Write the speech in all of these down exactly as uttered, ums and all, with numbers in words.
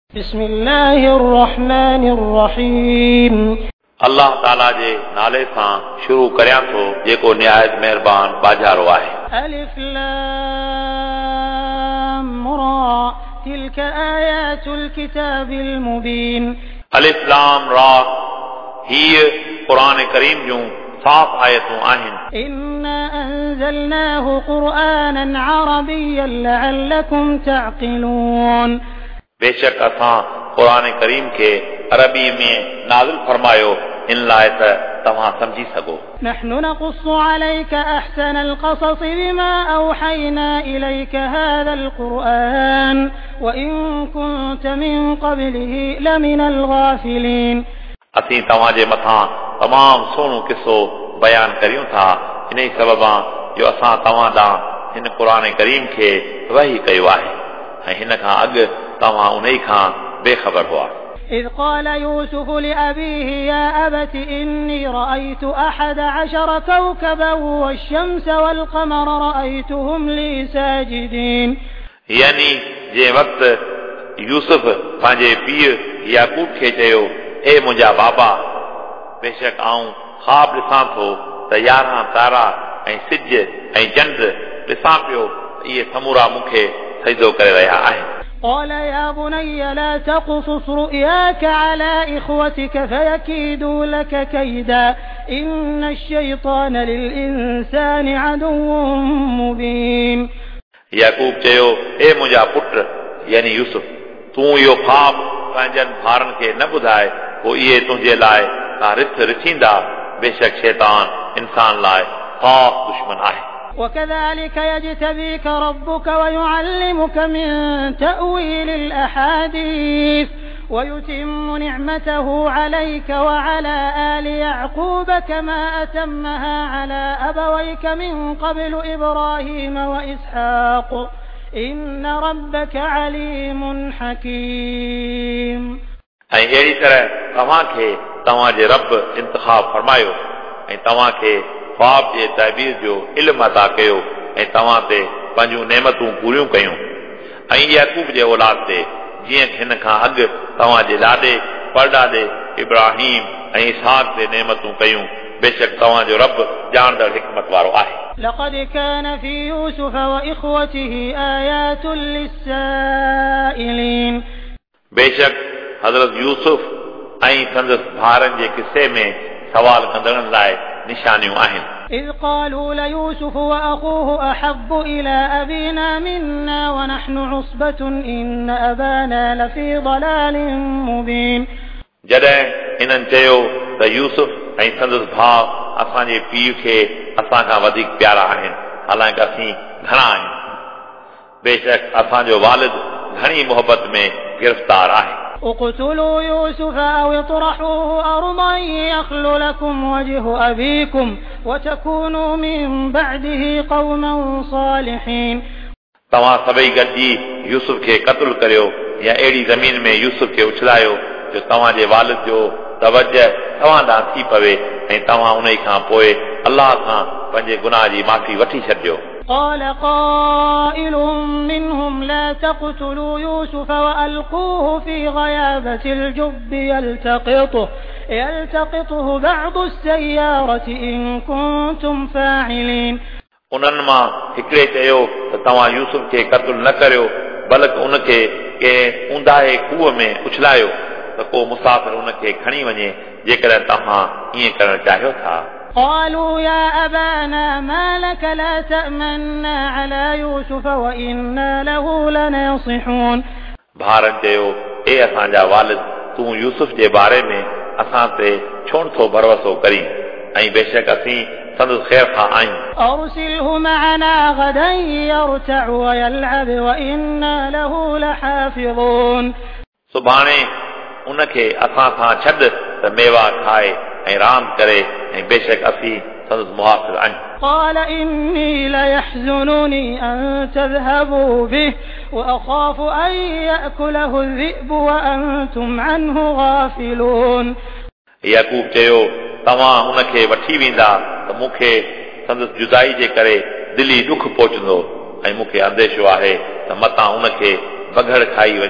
بسم الله الرحمن الرحيم اللہ تعالی جے نالے سان شروع کریاں تو جيڪو نهايت مهربان باجارو آهي. الف لام را تلك آيات الكتاب المبين. الف لام را هي قرآن کریم جون صاف آيتون آهن. إنا أنزلناه قرآنا عربيا لعلكم تعقلون. बेशक असां क़ुरान करीम खे अरबी में नाज़िल फरमायो इन लाइ त तव्हां समझी सघो. نحن نقص عليك أحسن القصص بما أوحينا إليك هذا القرآن وإن كنت من قبله لمن الغافلين. असीं तव्हां जे मथां तमामु सुहिणो किस्सो बयान करियूं था इन ई सबबा जो असां तव्हां ॾांहुं हिन क़ुरान करीम खे वही कयो आहे ऐं हिन खां अॻु तव्हां उन खां बेखबर हुआ. إذ قال يوسف لأبيه يا أبت إني رأيت أحد عشر كوكبا والشمس والقمر رأيتهم لي ساجدين. यानी जे वक्त यूसुफ पंहिंजे पीउ याकूब खे चयो ए मुंहिंजा बाबा बेशक आऊं ख्वाब ॾिसां थो त यारहं तारा ऐं सिज ऐं चंड ॾिसां पियो इहे समूरा मूंखे सजदो करे रहिया आहिनि. قال يا بني لا تقصص رؤياك على إخوتك فيكيدوا لك كيدا إن الشيطان للإنسان عدو مبين. याकूब चयो ए मुंहिंजा पुट यानी यूसुफ तूं इहो ख्वाब पंहिंजनि ॿारनि खे न ॿुधाए पोइ इहे तुंहिंजे लाइ का रिथ रिथींदा बेशक शैतान इंसान लाइ ख़ास दुश्मन आहे. وكذلك يجتبيك ربك ويعلمك من تأويل الأحاديث ويتم نعمته عليك وعلى آل يعقوب كما أتمها على أبويك من قبل إبراهيم وإسحاق إن ربك عليم حكيم. ऐं अहिड़ी तरह तव्हांखे तव्हांजे रब इंतिखाब फरमायो ऐं तव्हांखे ख्वाब जे ताबीर जो इल्म अता कयो ऐं तव्हां ते पंहिंजूं नेमतूं पूरियूं कयूं ऐं याकूब जे औलाद ते जीअं हिन खां अॻु तव्हांजे ॾाॾे परॾाॾे इब्राहिम ऐं इसहाक ते नेमतूं कयूं बेशक तव्हांजो रब ॼाणंदड़ हिकमत वारो आहे. لقد كان في يوسف وإخوته آيات للسائلين. बेशक हज़रत यूसुफ ऐं संदसि भाउरनि जे किसे में सवाल कंदड़नि लाइ निशानियूं आहिनि. إذ قالوا ليوسف وأخوه أحب إلى أبينا منا ونحن عصبة إن أبانا لفي ضلال مبين. जॾहिं हिननि चयो त यूसुफ ऐं संदसि भाउ असांजे पीउ खे असां खां वधीक प्यारा आहिनि हालांकि असीं घणा आहियूं बेशक असांजो वालिद घणी मोहबत में गिरफ़्तार आहे. اقتلوا يوسف أو اطرحوه أرضا يخل لكم وجه أبيكم وتكونوا من بعده قوما صالحين. तव्हां सभई गॾिजी यूसुफ खे क़त्ल करियो या अहिड़ी ज़मीन में यूसुफ खे उछलायो जो तव्हांजे वालिद जो तवजह तव्हां ॾांहुं थी पवे ऐं तव्हां उन खां पोइ अलाह खां पंहिंजे गुनाह जी माफ़ी वठी छॾिजो. قال قائل منهم لا تقتلوا يوسف وألقوه في غيابة الجب يلتقطه يلتقطه بعض السيارة إن كنتم فاعلين. उन्हनि मां हिकिड़े चयो त तव्हां यूसुफ खे क़त्ल न करियो बल्कि उनखे कंहिं ऊंदाहे खूह में उछलायो त को मुसाफ़िर उनखे खणी वञे जेकॾहिं तव्हां ईअं करणु चाहियो था. قالوا يا أبانا ما لك لا تأمنا على يوسف وإنا له لناصحون. भाउरनि चयो ए असांजा वालिद तूं यूसुफ जे बारे में असां ते छो नथो भरोसो करीं ऐं बेशक असीं संदसि ख़ैर खां आहियूं. أرسله معنا غدا يرتع ويلعب وإنا له لحافظون. सुभाणे उनखे असां सां छॾ त मेवा खाए ऐं रांदि करे ऐं बेशक असीं संदसि मुहाफ़िज़ आहियूं. قال إني ليحزنني أن تذهبوا به وأخاف أن يأكله الذئب وأنتم عنه غافلون. याकूब चयो तव्हां उनखे वठी वेंदा त मूंखे संदसि जुदाई जे करे दिली ॾुख पहुचंदो ऐं मूंखे अंदेशो आहे त मतां उनखे बघड़ खाई वञे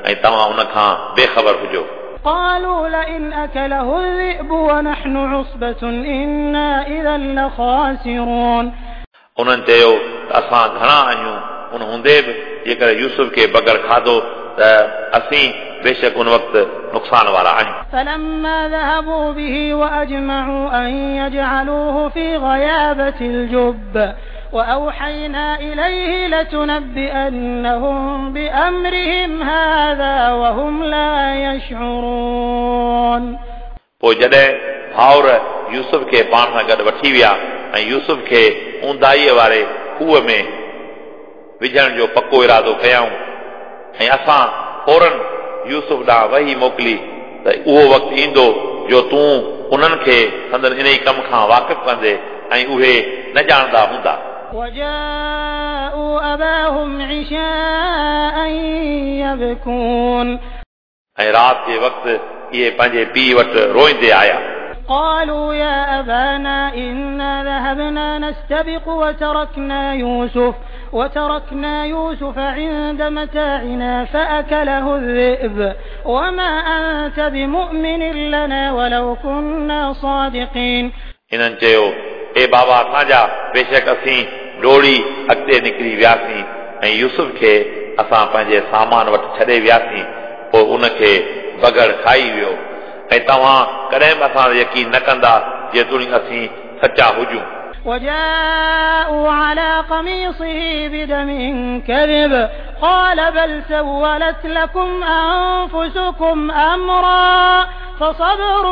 ऐं तव्हां उन खां बेख़बर हुजो. قالوا لئن أكله الذئب ونحن عصبة إنا إذا لخاسرون. उन्हनि चयो त असां घणा आहियूं उन हूंदे बि जेकर यूसुफ खे बग़ैर खाधो त असीं बेशक उन वक़्तु नुक़सान वारा आहियूं. فلما ذهبوا به وأجمعوا أن يجعلوه في غيابة الجب وأوحينا إليه لتنبئنهم بأمرهم هذا وهم لا يشعرون. पोइ जॾहिं भाउर यूसुफ खे पाण सां गॾु वठी विया ऐं यूसुफ खे ऊंदाईअ वारे खूह में विझण जो पको इरादो कयऊं ऐं असां फौरन यूसुफ ॾांहुं वही मोकिली त उहो वक़्तु ईंदो जो तूं उन्हनि खे संदनि इन ई कम खां वाक़िफ़ कंदे ऐं उहे न ॼाणंदा हूंदा. وجاءوا أباهم عشاء يبكون. ऐं राति जे वक़्तु इहे पंहिंजे पीउ वटि रोईंदे आया. قالوا يا أبانا إنا ذهبنا نستبق وتركنا يوسف وتركنا يوسف عند متاعنا فأكله الذئب وما أنت بمؤمن لنا ولو كنا صادقين. इन्हनि चयो ए बाबा असांजा बेशक असीं डोड़ी अॻिते निकिरी वियासीं ऐं यूसुफ खे असां पंहिंजे सामान वटि छॾे वियासीं पोइ उनखे बग़ैर खाई वियो ऐं तव्हां कॾहिं बि असां यकीन न कंदा जेतोणीकि असीं सचा हुजूं. وجاءوا على قميصه بدم كذب قال بل سولت لكم أنفسكم أمرا فصبر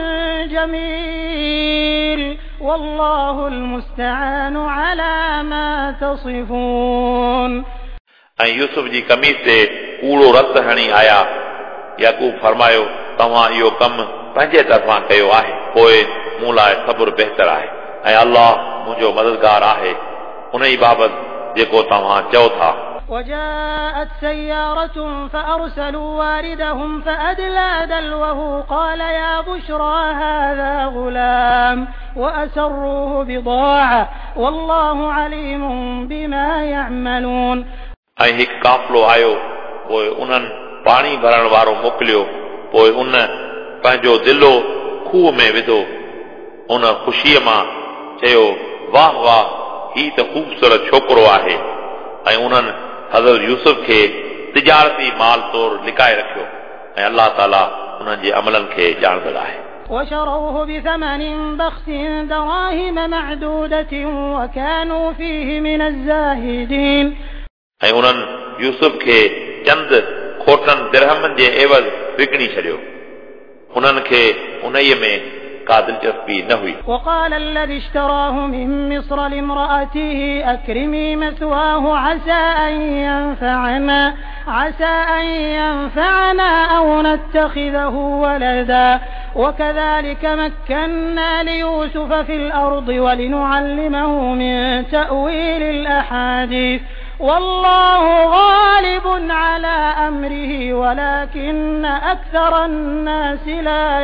جميل والله المستعان على ما تصفون. ऐं यूसुफ जी कमीज़ ते कूड़ो रत हणी आया. याकूब फरमायो तव्हां इहो कमु पंहिंजे तरफ़ां कयो आहे पोइ मूं लाइ सब्र बहितर आहे ऐं अल्लाह मुंहिंजो मददगार आहे उन ई बाबति जेको तव्हां चओ था. وجاءت سيارة فأرسلوا واردهم فأدلى دلوه قال يا بشرى هذا غلام وأسروه بضاعة والله عليم بما يعملون. ऐं हिकु काफ़िलो आयो पोइ उन्हनि पाणी भरण वारो मोकिलियो पोइ उन पंहिंजो दिलो खूह में विधो. उन ख़ुशीअ मां चयो वाह वाह ही त ख़ूबसूरत छोकिरो आहे ऐं उन्हनि हज़रत यूसुफ खे तिजारती माल तौर लिकाए रखियो ऐं अल्लाह ताला उन्हनि जे अमलनि खे ॼाणंदड़ आहे. وشروه بثمن بخس دراهم معدودة وكانوا فيه من الزاهدين. ऐं उन्हनि यूसुफ खे चंद खोटनि दिरहमनि जे एवज़ विकिणी छॾियो. उन्हनि खे उन्हीअ में का दिलचस्पी न हुई. وقال الذي اشتراه من مصر لامرأته أكرمي مثواه عسى أن ينفعنا عسى أن ينفعنا أو نتخذه ولدا وكذلك مكنا ليوسف في الأرض ولنعلمه من تأويل الأحاديث والله غالب على أمره ولكن أكثر الناس لا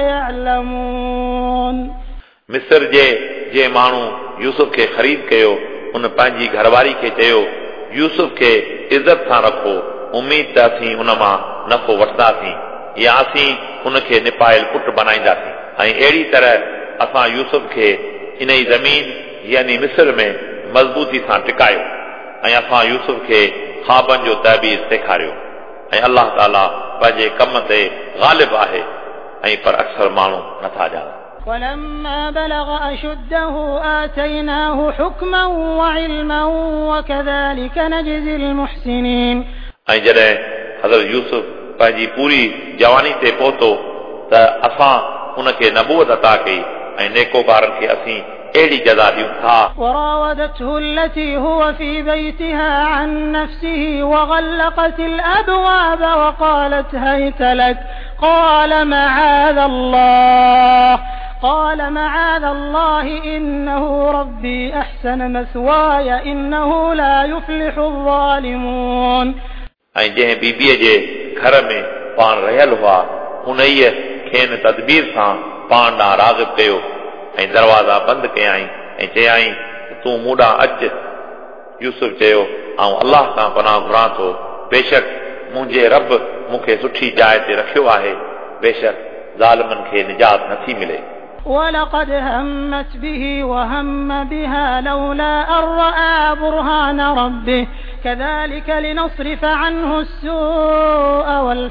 يعلمون. मिस्र जे जे माण्हू यूसुफ खे ख़रीद कयो उन पंहिंजी घरवारी खे चयो यूसुफ खे इज़त सां रखो उमीद त असीं उन मां नफ़ो वठंदासीं या असीं उनखे निपायल पुट बनाईंदासीं ऐं अहिड़ी तरह असां यूसुफ खे इन ई ज़मीन यानी मिस्र में मज़बूती सां टिकायो ऐं असां यूसुफ खे ख़्वाबनि जो तहबीर सेखारियो ऐं अल्लाह ताला पंहिंजे कम ते ग़ालिब आहे ऐं पर अक्सर माण्हू नथा ॼाणनि. ولما بلغ أشده آتيناه حكما وعلما وكذلك نجزي المحسنين. ऐं जॾहिं हज़रत यूसुफ पंहिंजी पूरी जवानी ते पहुतो त असां उनखे नबूवत अता कई ऐं नेकोकारनि खे असीं अहिड़ी जज़ा ॾियूं था. وراودته التي هو في بيتها عن نفسه وغلقت الأبواب وقالت هيت لك قال معاذ الله قال معاذ الله إنه ربي أحسن مثواي إنه لا يفلح الظالمون. ऐं जंहिं बीबीअ जे घर में पाण रहियल हुआ उन्हीअ खेनि तदबीर सां पाण ॾांहुं राग़िब कयो ऐं दरवाज़ा बंदि कयाई ऐं चयाई तूं मूं ॾांहुं अचु. यूसुफ चयो आऊं अलाह खां पनाह घुरां थो बेशक मुंहिंजे रब मूंखे सुठी जाइ ते रखियो आहे बेशक ज़ालिमनि खे निजात नथी मिले ولقد همت به وهم بها لولا أن رأى برهان ربه كذلك لنصرف عنه السوء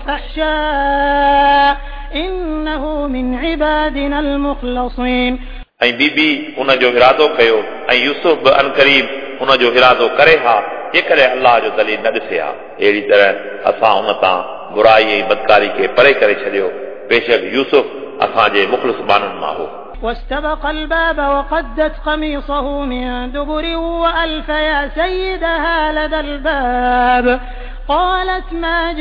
والفحشاء إنه من عبادنا المخلصين ऐं बीबी उन जो इरादो कयो ऐं यूसुफ बि अनकरीब उन जो इरादो करे हा जेकॾहिं अलाह जो दलील न ॾिसे हा अहिड़ी तरह असां उन तां बुराई ऐं बदकारी खे परे करे छॾियो बेशक यूसुफ असांजे मुख़लिस माण्हुनि मां हो واستبق الباب وقدت قميصه من دبر وألف يا سيدها لدى الباب قالت ما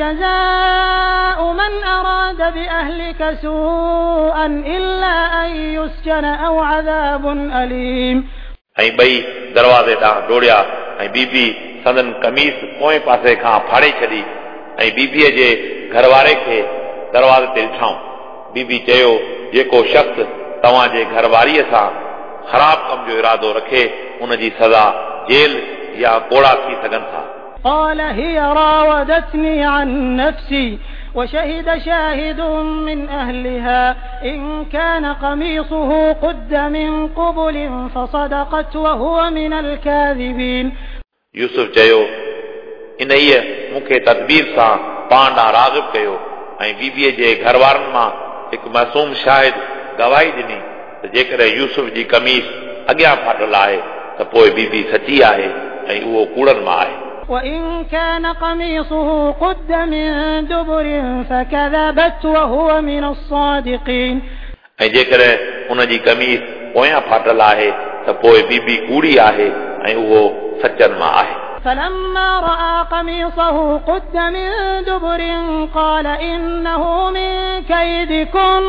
جزاء من أراد بأهلك سوءا إلا أن يسجن أو عذاب أليم ऐं ॿई दरवाज़े ॾांहुं डोड़िया ऐं बीबी संदन कमीस पोएं पासे खां फाड़े छॾी ऐं बीबीअ जे घरवारे खे दरवाज़े ते ॾिठऊं बीबी चयो जेको शख़्स तव्हांजे घरवारीअ सां ख़राब कम जो इरादो रखे उन जी सज़ा जेल या कोड़ा थी सघनि था قال هي راودتني عن نفسي وشهد شاهد من أهلها إن كان قميصه قد من قبل فصدقت وهو من الكاذبين यूसुफ चयो इन ईअ मूंखे तदबीर सां पाण ॾांहुं राग़िब कयो ऐं बीबीअ जे घरवारनि मां हिकु मासूम शाहिद गवाही ॾिनी त जेकॾहिं यूसुफ जी कमीस अॻियां फाटल आहे त पोइ बीबी सची आहे ऐं उहो कूड़नि मां आहे وإن كان قميصه قد من دبر فكذبت وهو من الصادقين ऐं जेकॾहिं उन जी कमीस पोयां फाटल आहे त पोइ बीबी कूड़ी आहे ऐं उहो सचनि मां आहे فلما رأى قميصه قد من دبر قال إنه من كيدكن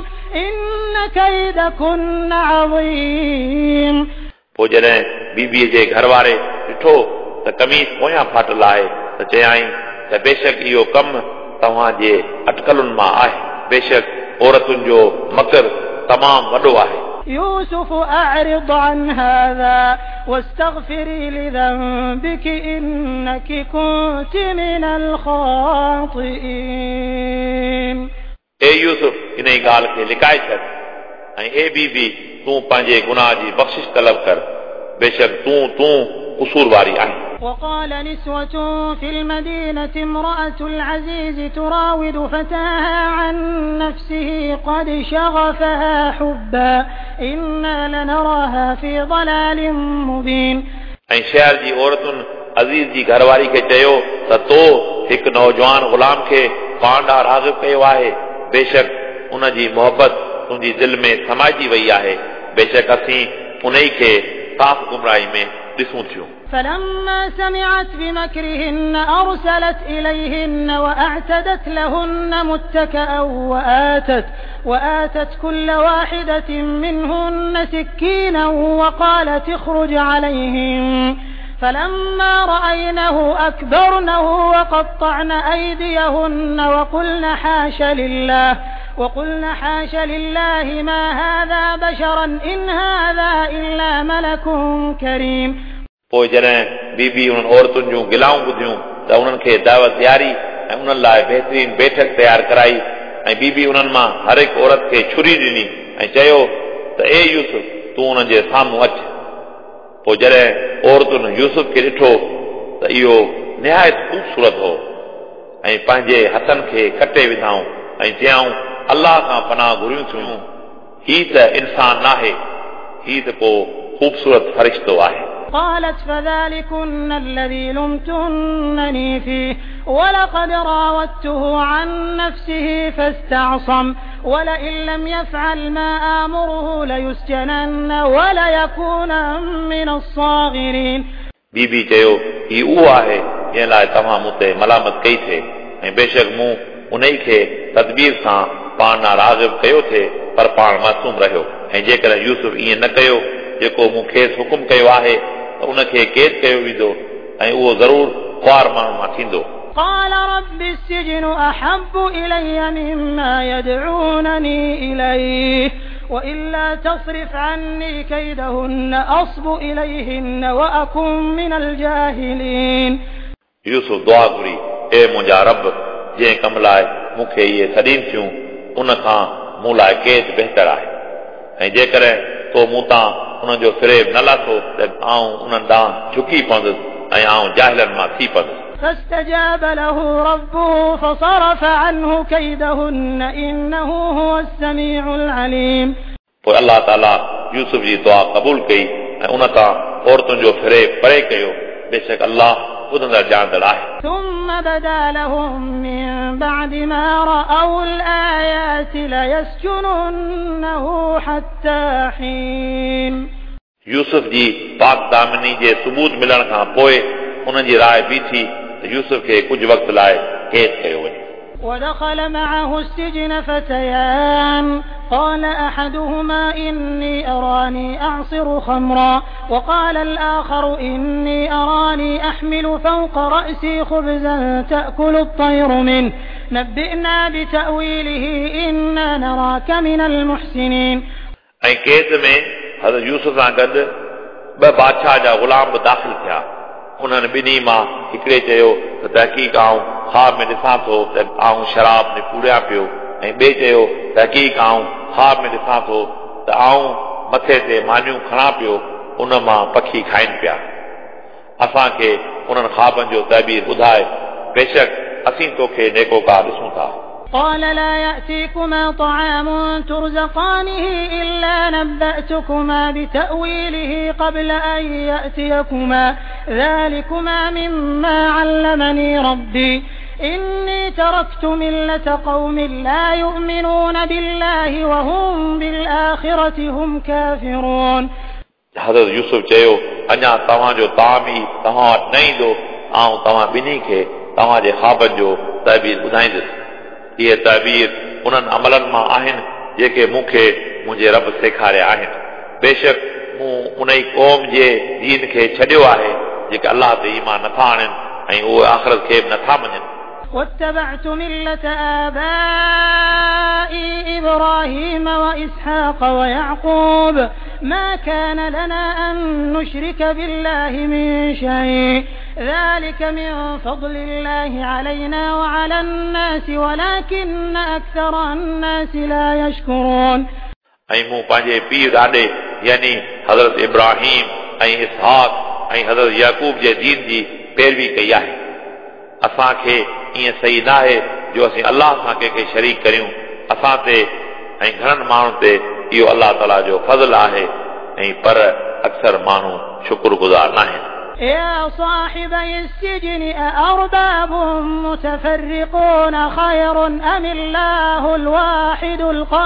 إن كيدكن عظيم पोइ जॾहिं बीबीअ जे घरवारे ॾिठो त कमीस पोयां फाटल आहे त चयाईं त बेशक इहो कमु तव्हांजे अटकलुनि मां आहे बेशक औरतुनि जो मकर तमामु वॾो आहे يوسف أعرض عن هذا واستغفري لذنبك إنك كنت من الخاطئين اے यूसुफ इन ई ॻाल्हि खे लिकाए छॾ ऐं ए बीबी तूं पंहिंजे गुनाह जी बख़्शिश तलब कर बेशक तूं तूं कसूरवारी आहीं وقال نسوة في المدينة امرأة العزيز تراود فتاها عن نفسه قد شغفها حبا إنا لنراها في ضلال مبين ऐं शहर जी औरतुनि अज़ीज़ जी घरवारी खे चयो त तो हिकु नौजवान ग़ुलाम खे पाण ॾांहुं राग़िब कयो आहे बेशक उन जी मोहबत तुंहिंजी दिलि में समाइजी वई आहे बेशक असीं उन ई खे साफ़ गुमराही में ॾिसूं थियूं فلما سمعت بمكرهن أرسلت إليهن وأعتدت لهن متكأ وآتت, وآتت كل واحدة منهن سكينا وقالت اخرج عليهم فلما رأينه أكبرنه وقطعن أيديهن وقلن حاش لله وقلن حاش لله ما هذا بشرا إن هذا إلا ملك كريم पोइ जॾहिं बीबी उन्हनि औरतुनि जूं गिलाऊं ॿुधियूं त उन्हनि खे दावत ॾियारी ऐं उन्हनि लाइ बहितरीन बैठक तयारु कराई ऐं बीबी उन्हनि मां हर हिकु औरत खे छुरी ॾिनी ऐं चयो त ए यूसुफ तूं उन्हनि जे साम्हूं अच पोइ जॾहिं औरतुनि यूसुफ खे ॾिठो त इहो निहायत ख़ूबसूरत हो ऐं पंहिंजे हथनि खे कटे विधाऊं ऐं चयाऊं अलाह खां पनाह घुरियूं थियूं हीउ त इंसान नाहे हीउ त को ख़ूबसूरत फ़रिश्तो आहे قالت فذلكن الذي لمتنني فيه ولقد راودته عن نفسه فاستعصم ولئن لم يفعل ما آمره ليسجنن وليكون من الصاغرين बीबी चयो ही उहो आहे जंहिं लाइ तव्हां मूं ते मलामत कई थे ऐं बेशक मूं उन ई खे तदबीर सां पाण ॾांहुं राग़िब कयो थे पर पाण मासूम रहियो ऐं जेकॾहिं यूसुफ ईअं न कयो जेको मूं खेसि हुकुम कयो आहे त उन खे कैद कयो वेंदो ऐं उहो ज़रूर ख़्वार माण्हू मां थींदो قال رب السجن أحب إلي مما يدعونني إليه وإلا تصرف عني كيدهن أصب إليهن وأكن من الجاهلين यूसुफ दुआ घुरी ए मुंहिंजा रब जंहिं कम लाइ मूंखे इहे सॾीनि थियूं उन खां मूं लाइ केस बहितर आहे ऐं जेकॾहिं तो मूं तां उन्हनि जो फ़िरेब न लाथो त आउं उन्हनि ॾांहुं झुकी पवंदुसि ऐं आउं जाहिलनि मां थी पवंदुसि فاستجاب له ربه فصرف عنه كيدهن إنه هو السميع العليم पोइ अल्लाह ताला यूसुफ जी दुआ क़बूल कई ऐं उन तां औरतुनि जो फ़िरेब परे कयो बेशक अल्लाह ॿुधंदड़ ॼाणंदड़ आहे ثم بدا لهم من بعد ما رأوا الآيات ليسجننه حتى حين यूसुफ जी पाक दामिनी जे सबूत मिलण खां पोइ उन जी राय बीठी त यूसुफ खे कुझु वक़्त लाइ कैद कयो वञे ودخل معه السجن فتيان قال أحدهما إني أراني أعصر خمرا وقال الآخر إني أراني أحمل فوق رأسي خبزا تأكل الطير منه نبئنا بتأويله إنا نراك من المحسنين ऐं कैद में हज़रत यूसुफ सां गॾु ॿ बादशाह जा ग़ुलाम बि दाख़िल थिया उन्हनि ॿिन्ही मां हिकिड़े चयो त तहक़ीक़ आऊं ख़्वाब में ॾिसां थो त आऊं शराब में पूरियां पियो ऐं ॿिए चयो तहक़ीक़ आऊं ख़्वाब में ॾिसां थो त आऊं मथे ते मानियूं खणां पियो उन मां पखी खाइनि पिया असांखे उन्हनि ख़्वाबनि जो तहबीर ॿुधाए बेशक असीं तोखे नेकोकार ॾिसूं था قال لا يأتيكما طعام ترزقانه إلا نبأتكما بتأويله قبل أن يأتيكما ذلكما مما علمني ربي إني تركت ملة قوم لا يؤمنون بالله وهم بالآخرة هم كافرون حضرت यूसुफ चयो अञा तव्हांजो ताम ई तव्हां वटि न ईंदो ऐं तव्हां ॿिन्ही खे तव्हांजे ख़्वाबनि जो तहबीर ॿुधाईंदुसि इहे तहबीर उन्हनि अमलनि मां आहिनि जेके मूंखे मुंहिंजे रब सेखारिया आहिनि बेशक मूं उन ई क़ौम जे दीन खे छॾियो आहे जेके अलाह ते ईमान नथा आणनि ऐं उहे आख़िरत खे बि नथा मञनि واتبعت ملة آبائي إبراهيم وإسحاق ويعقوب ما كان لنا أن نشرك بالله من شيء ذلك من فضل الله علينا وعلى الناس ولكن أكثر الناس لا يشكرون ऐं मूं पंहिंजे पीउ ॾाॾे यानी हज़रत इब्राहिम ऐं इसहाक ऐं हज़रत याकूब जे दीन जी पैरवी कई आहे असांखे ईअं सही न आहे जो असीं अलाह सां कंहिंखे शरीक करियूं असां ते ऐं घणनि माण्हुनि ते इहो अलाह ताला जो फज़ल आहे ऐं पर अक्सर माण्हू शुक्रगुज़ार न आहिनि يا صاحبي السجن أأرباب متفرقون خير أم الله الواحد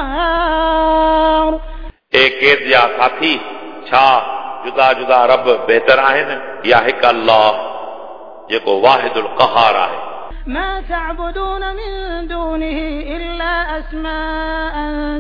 القهار اے कैद जा साथी छा जुदा जुदा रब बहितर आहिनि या हिकु अल्लाह जेको वाहिदुल क़हार आहे ما تعبدون من دونه إلا أسماء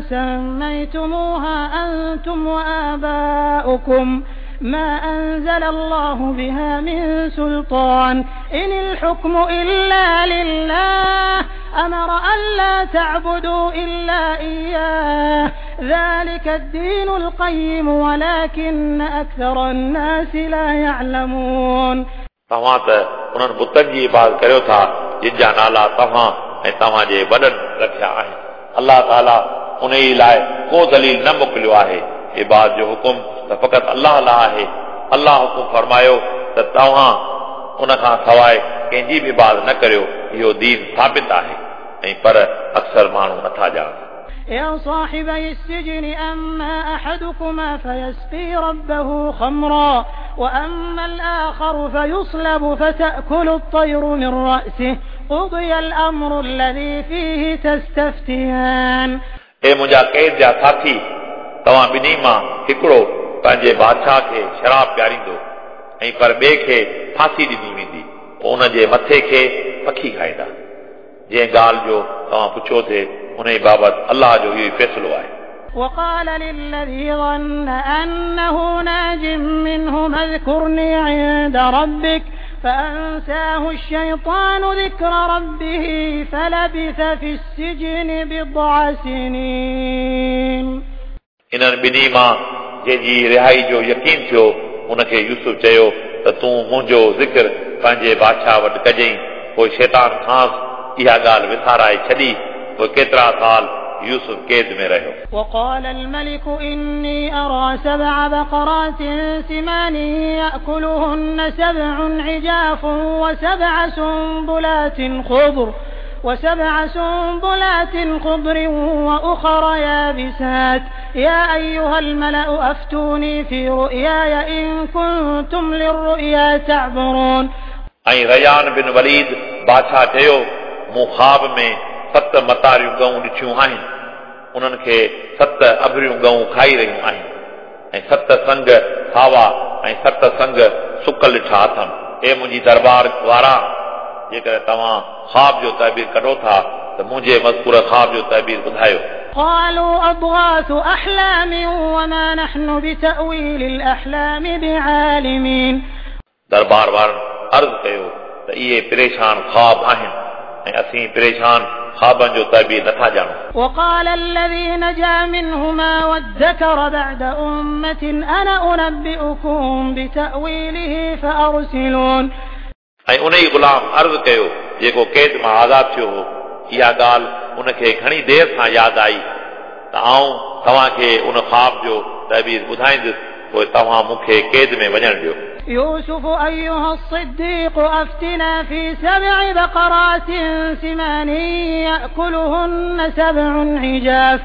سميتموها أنتم وآباؤكم ما أنزل الله بها من سلطان إن الحكم إلا لله أمر ألا تعبدوا إلا إياه ذلك الدين القيم ولكن أكثر الناس لا يعلمون तव्हां त उन्हनि बुतनि जी इबादत करियो था जिन जा नाला तव्हां ऐं तव्हांजे वॾनि रखिया आहिनि अलाह ताला उन ई लाइ को दलील न मोकिलियो आहे इबादत जो हुकुम त फ़क़ति अलाह लाइ आहे अलाह हुकुम फरमायो त तव्हां उन खां सवाइ कंहिंजी बि इबादत न करियो इहो दीन साबित आहे ऐं पर अक्सर माण्हू नथा ॼाणनि يا صاحبي السجن أما أحدكما فيسقي ربه خمرا وأما الآخر فيصلب فتأكل الطير من رأسه قضي الأمر الذي فيه تستفتيان اے मुंहिंजा कैद जा साथी तव्हां ॿिन्ही मां हिकिड़ो पंहिंजे बादशाह खे शराब पियारींदो ऐं पर ॿिए खे फांसी ॾिनी वेंदी पोइ उन जे मथे खे पखी खाईंदा जंहिं ॻाल्हि जो तव्हां पुछो थिए उन बाबति अलाह जो इहो ई फ़ैसिलो आहे وقال للذي ظن أنه ناج منه اذكرني عند ربك فأنساه الشيطان ذكر ربه فلبث في السجن بضع سنين इन्हनि ॿिन्ही मां जंहिंजी रिहाई जो यकीन थियो उनखे यूसुफ चयो त तूं मुंहिंजो ज़िक्र पंहिंजे बादशाह वटि कजईं पोइ शैतान खांसि इहा ॻाल्हि विसाराए छॾी पोइ केतिरा साल यूसुफ कैद में रहियो. وقال الملك إني أرى سبع بقرات سمان يأكلهن سبع عجاف وسبع سنبلات خضر وسبع سنبلات خضر وأخر يابسات يا أيها الملأ أفتوني في رؤياي إن كنتم للرؤيا تعبرون. ऐं रयान बिन वलीद बादशाह चयो मूं ख्वाब में सत मतारियूं गऊं ॾिठियूं आहिनि उन्हनि खे सत अभरियूं गऊं खाई रहियूं आहिनि ऐं सत संग सावा ऐं सत संग सुकल ॾिठा अथमि. हे मुंहिंजी दरबार वारा जेकर तव्हां ख्वाब जो ताबीर कढो था त मुंहिंजे मज़कूर ख्वाब जो ताबीर ॿुधायो. قالوا أضغاث أحلام وما نحن بتأويل الأحلام بعالمين. दरबार वारनि अर्ज़ कयो त इहे परेशान ख्वाब आहिनि ऐं असीं परेशान ख्वाबनि जो ताबीर नथा ॼाणूं. وقال الذي نجا منهما وادكر بعد أمة أنا أنبئكم بتأويله فأرسلون. ऐं उन ई ग़ुलाम अर्ज़ कयो जेको कैद मां आज़ादु थियो हो इहा ॻाल्हि उनखे घणी देर सां यादि आई त आऊं तव्हांखे उन ख्वाब जो ताबीर ॿुधाईंदुसि पोइ तव्हां मूंखे कैद में वञणु ॾियो. يوسف أيها الصديق أفتنا في سبع بقرات سمان يأكلهن سبع عجاف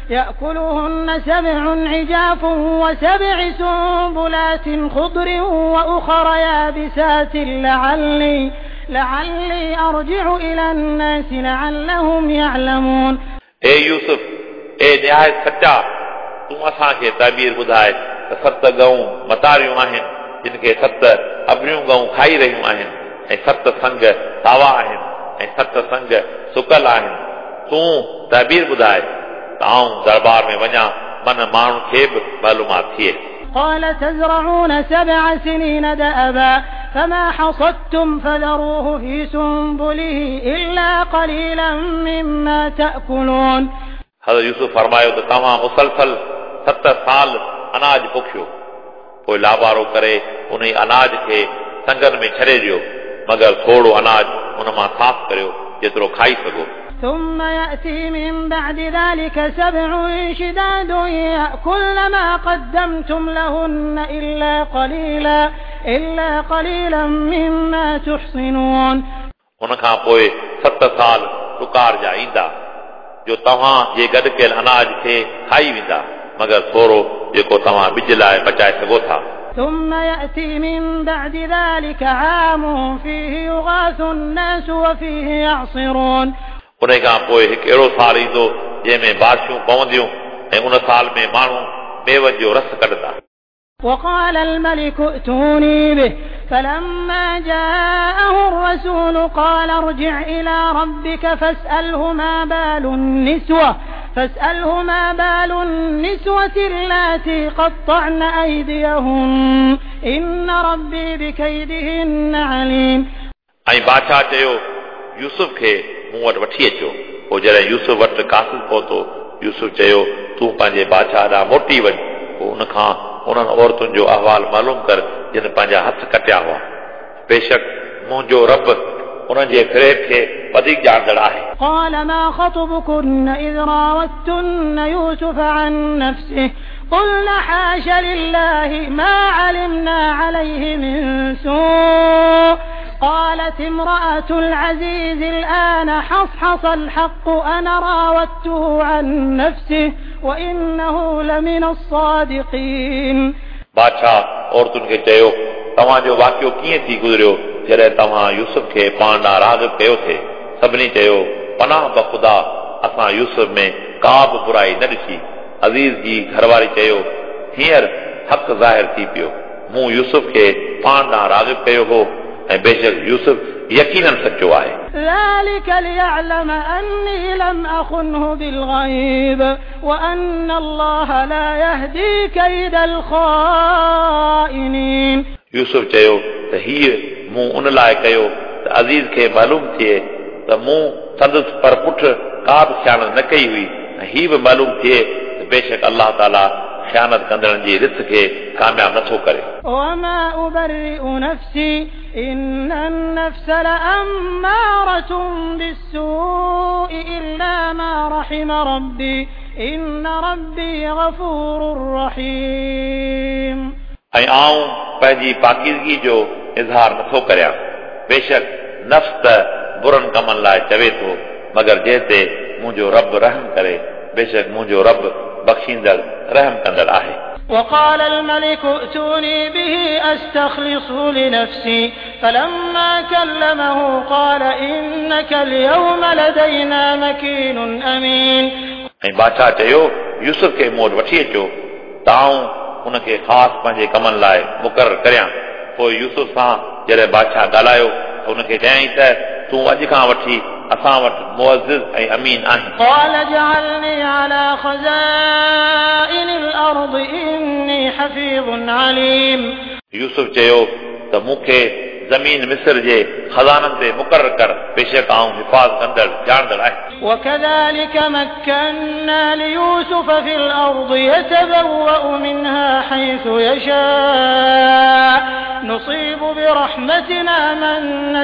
يأكلهن سبع عجاف وسبع سنبلات خضر وأخر يابسات لعلي لعلي أرجع إلى الناس لعلهم يعلمون. اے یوسف اے نهایت सच्चा तूं असांखे ताबीर ॿुधाए त सत गऊं मतारियूं आहिनि जिन खे सत अभरियूं गऊं खाई रहियूं आहिनि ऐं सत संग सावा आहिनि ऐं सत संग सुकल आहिनि. तूं ताबीर ॿुधाए त आऊं दरबार में वञा मन माण्हुनि खे बि मालूमात थिए. قال تزرعون سبع سنين دأبا فما حصدتم فذروه في سنبله إلا قليلا مما تأكلون. हज़रत यूसुफ फरमायो त तव्हां मुसलसल सत साल अनाज पोखियो पोइ लावारो करे उन अनाज खे संगनि में छॾे ॾियो मगर थोरो अनाज उन मां साफ़ करियो जेतिरो खाई सघो. ثم يأتي من بعد ذلك سبع شداد يأكلن ما قدمتم لهن إلا قليلا إلا قليلا مما تحصنون. उन खां पोइ सत साल टुकार जा ईंदा जो तव्हां जे गॾु कयल अनाज खे खाई वेंदा मगर थोरो जेको तव्हां ॿिज लाइ बचाए सघो था. ثم يأتي من بعد ذلك عام فيه يغاث الناس وفيه يعصرون. उन खां पोइ हिकु अहिड़ो साल ईंदो जंहिंमें बारिशूं पवंदियूं ऐं उन साल में माण्हू मेवनि जो रस कढंदा. وقال الملك ائتوني به فلما جاءه الرسول قال ارجع إلى ربك فاسأله ما بال النسوة فاسأله ما بال النسوة اللاتي قطعن أيديهن إن ربي بكيدهن عليم. ऐं बादशाह चयो यूसुफ खे मूं वटि वठी अचो. पोइ जॾहिं यूसुफ वटि कासिम पहुतो यूसुफ चयो तूं पंहिंजे बादशाह ॾांहुं मोटी वञ पोइ उन खां उन्हनि औरतुनि जो अहवाल मालूम कर जिन पंहिंजा हथ कटिया हुआ. बेशक मुंहिंजो रब उन्हनि जे फ़िरेब खे वधीक ॼाणंदड़ आहे. قال ما خطبكن إذ راوتن يوسف عن نفسه قلنا حاش لله ما علمنا عليه من سوء قالت امرأة العزيز الآن حصحص الحق أنا راودته عن نفسه وإنه لمن الصادقين. बादशाह औरतुनि खे चयो तव्हांजो वाक़ियो कीअं थी गुज़रियो जॾहिं तव्हां यूसुफ खे पाण ॾांहुं राग़िब कयो थे. सभिनी चयो पनाह बख़ुदा असां यूसुफ में का बि बुराई न ॾिठी. अज़ीज़ जी घरवारी चयो हींअर हक़ ज़ाहिर थी पियो मूं यूसुफ खे पाण ॾांहुं राग़िब कयो हो ऐं बेशक यूसुफ यकीनन सचो आहे. ذلك ليعلم أني لم أخنه بالغيب وأن الله لا يهدي كيد الخائنين. यूसुफ चयो त हीअ मूं उन लाइ कयो त अज़ीज़ खे मालूम थिए त मूं संदसि पर पुठ का बि ख़्याल न कई हुई ऐं हीअ बि मालूम थिए त बेशक अल्लाह ताला ख़यानत कंदड़नि जी रिथ खे कामयाब नथो करे. وما أبرئ نفسي إن النفس لأمارة بالسوء إلا ما رحم ربي إن ربي غفور رحيم. ऐं आऊं पंहिंजी पाकीज़गी जो इज़हार नथो करियां. बेशक नफ़्स त बुरनि कमनि लाइ चवे थो मगर जंहिं ते मुंहिंजो रब रहम करे. बेशक मुंहिंजो रब बख़्शींदड़ रहम कंदड़ आहे. وقال الملك ائتوني به أستخلصه لنفسي فلما كلمه قال إنك اليوم لدينا مكين أمين. ऐं बादशाह चयो यूसुफ खे मूं वटि वठी अचो ताऊं हुनखे ख़ासि पंहिंजे कमनि लाइ मुक़ररु करियां. पोइ यूसुफ सां जॾहिं बादशाह ॻाल्हायो त हुनखे चयईं त तूं अॼु खां वठी असां वटि मुअज़्ज़िज़ ऐं अमीन आहीं. قال اجعلني على خزائن الأرض إني حفيظ عليم. यूसुफ चयो त मूंखे ज़मीन मिस्र जे खज़ाननि ते मुक़ररु कर. बेशक आऊं हिफ़ाज़ कंदड़ ॼाणंदड़ आहियां. وكذلك مكنا ليوسف في الأرض يتبوأ منها حيث يشاء نصيب برحمتنا من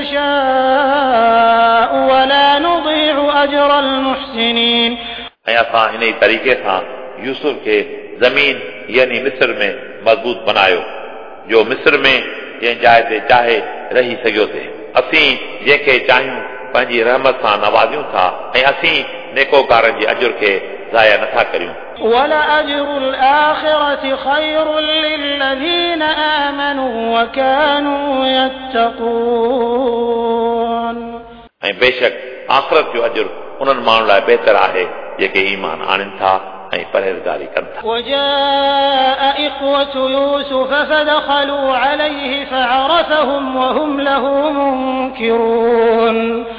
نشاء ولا نضيع أجر المحسنين. ऐं असां हिन ई तरीक़े सां यूसुफ खे ज़मीन यानी मिस्र में मज़बूत बनायो जो मिस्र में जंहिं जाइ ते चाहे रही सघियो थे. असीं जंहिंखे चाहियूं पंहिंजी रहमत सां नवाज़ियूं था ऐं असीं नेकोकारनि जे अजुर खे ज़ाया नथा करियूं. ولأجر الآخرة خير للذين آمنوا وكانوا يتقون. ऐं बेशक आख़िरत जो अजुर उन्हनि माण्हुनि लाइ बहितर आहे जेके ईमान आणनि था ऐं परहेज़गारी कनि था. وجاء إخوة يوسف فدخلوا عليه فعرفهم وهم له منكرون.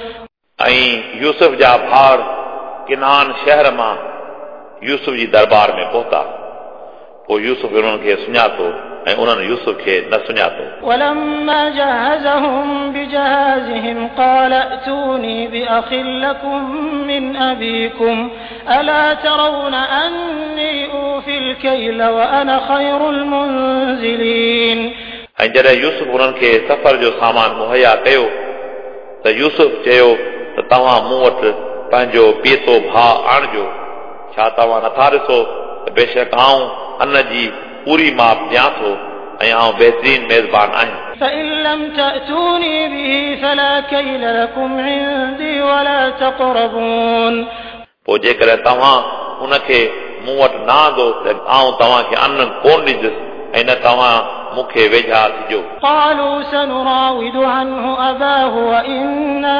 ऐं यूसुफ जा भाउर किनान शहर मां यूसुफ जी दरबार में पहुता. पोइ यूसुफ उन्हनि खे सुञातो ऐं उन्हनि यूसुफ खे न सुञातो. ولما جهزهم بجهازهم قال ائتوني بأخ لكم من أبيكم ألا ترون أني أوفي الكيل وأنا خير المنزلين. ऐं जॾहिं यूसुफ उन्हनि खे सफ़र जो सामान मुहैया कयो त यूसुफ चयो त तव्हां मूं वटि पंहिंजो पीतो भाउ आणिजो. छा तव्हां नथा ॾिसो त बेशक आऊं अन्न जी पूरी माप ॾियां थो ऐं आऊं बहितरीन मेज़बान आहियां. فإن لم تأتوني به فلا كيل لكم عندي ولا تقربون. पोइ जेकॾहिं तव्हां उनखे मूं वटि न आंदो त आऊं तव्हांखे अन्न कोन ॾींदुसि ऐं न तव्हां मूंखे वेझा थिजो. قالوا سنراود عنه أباه وإنا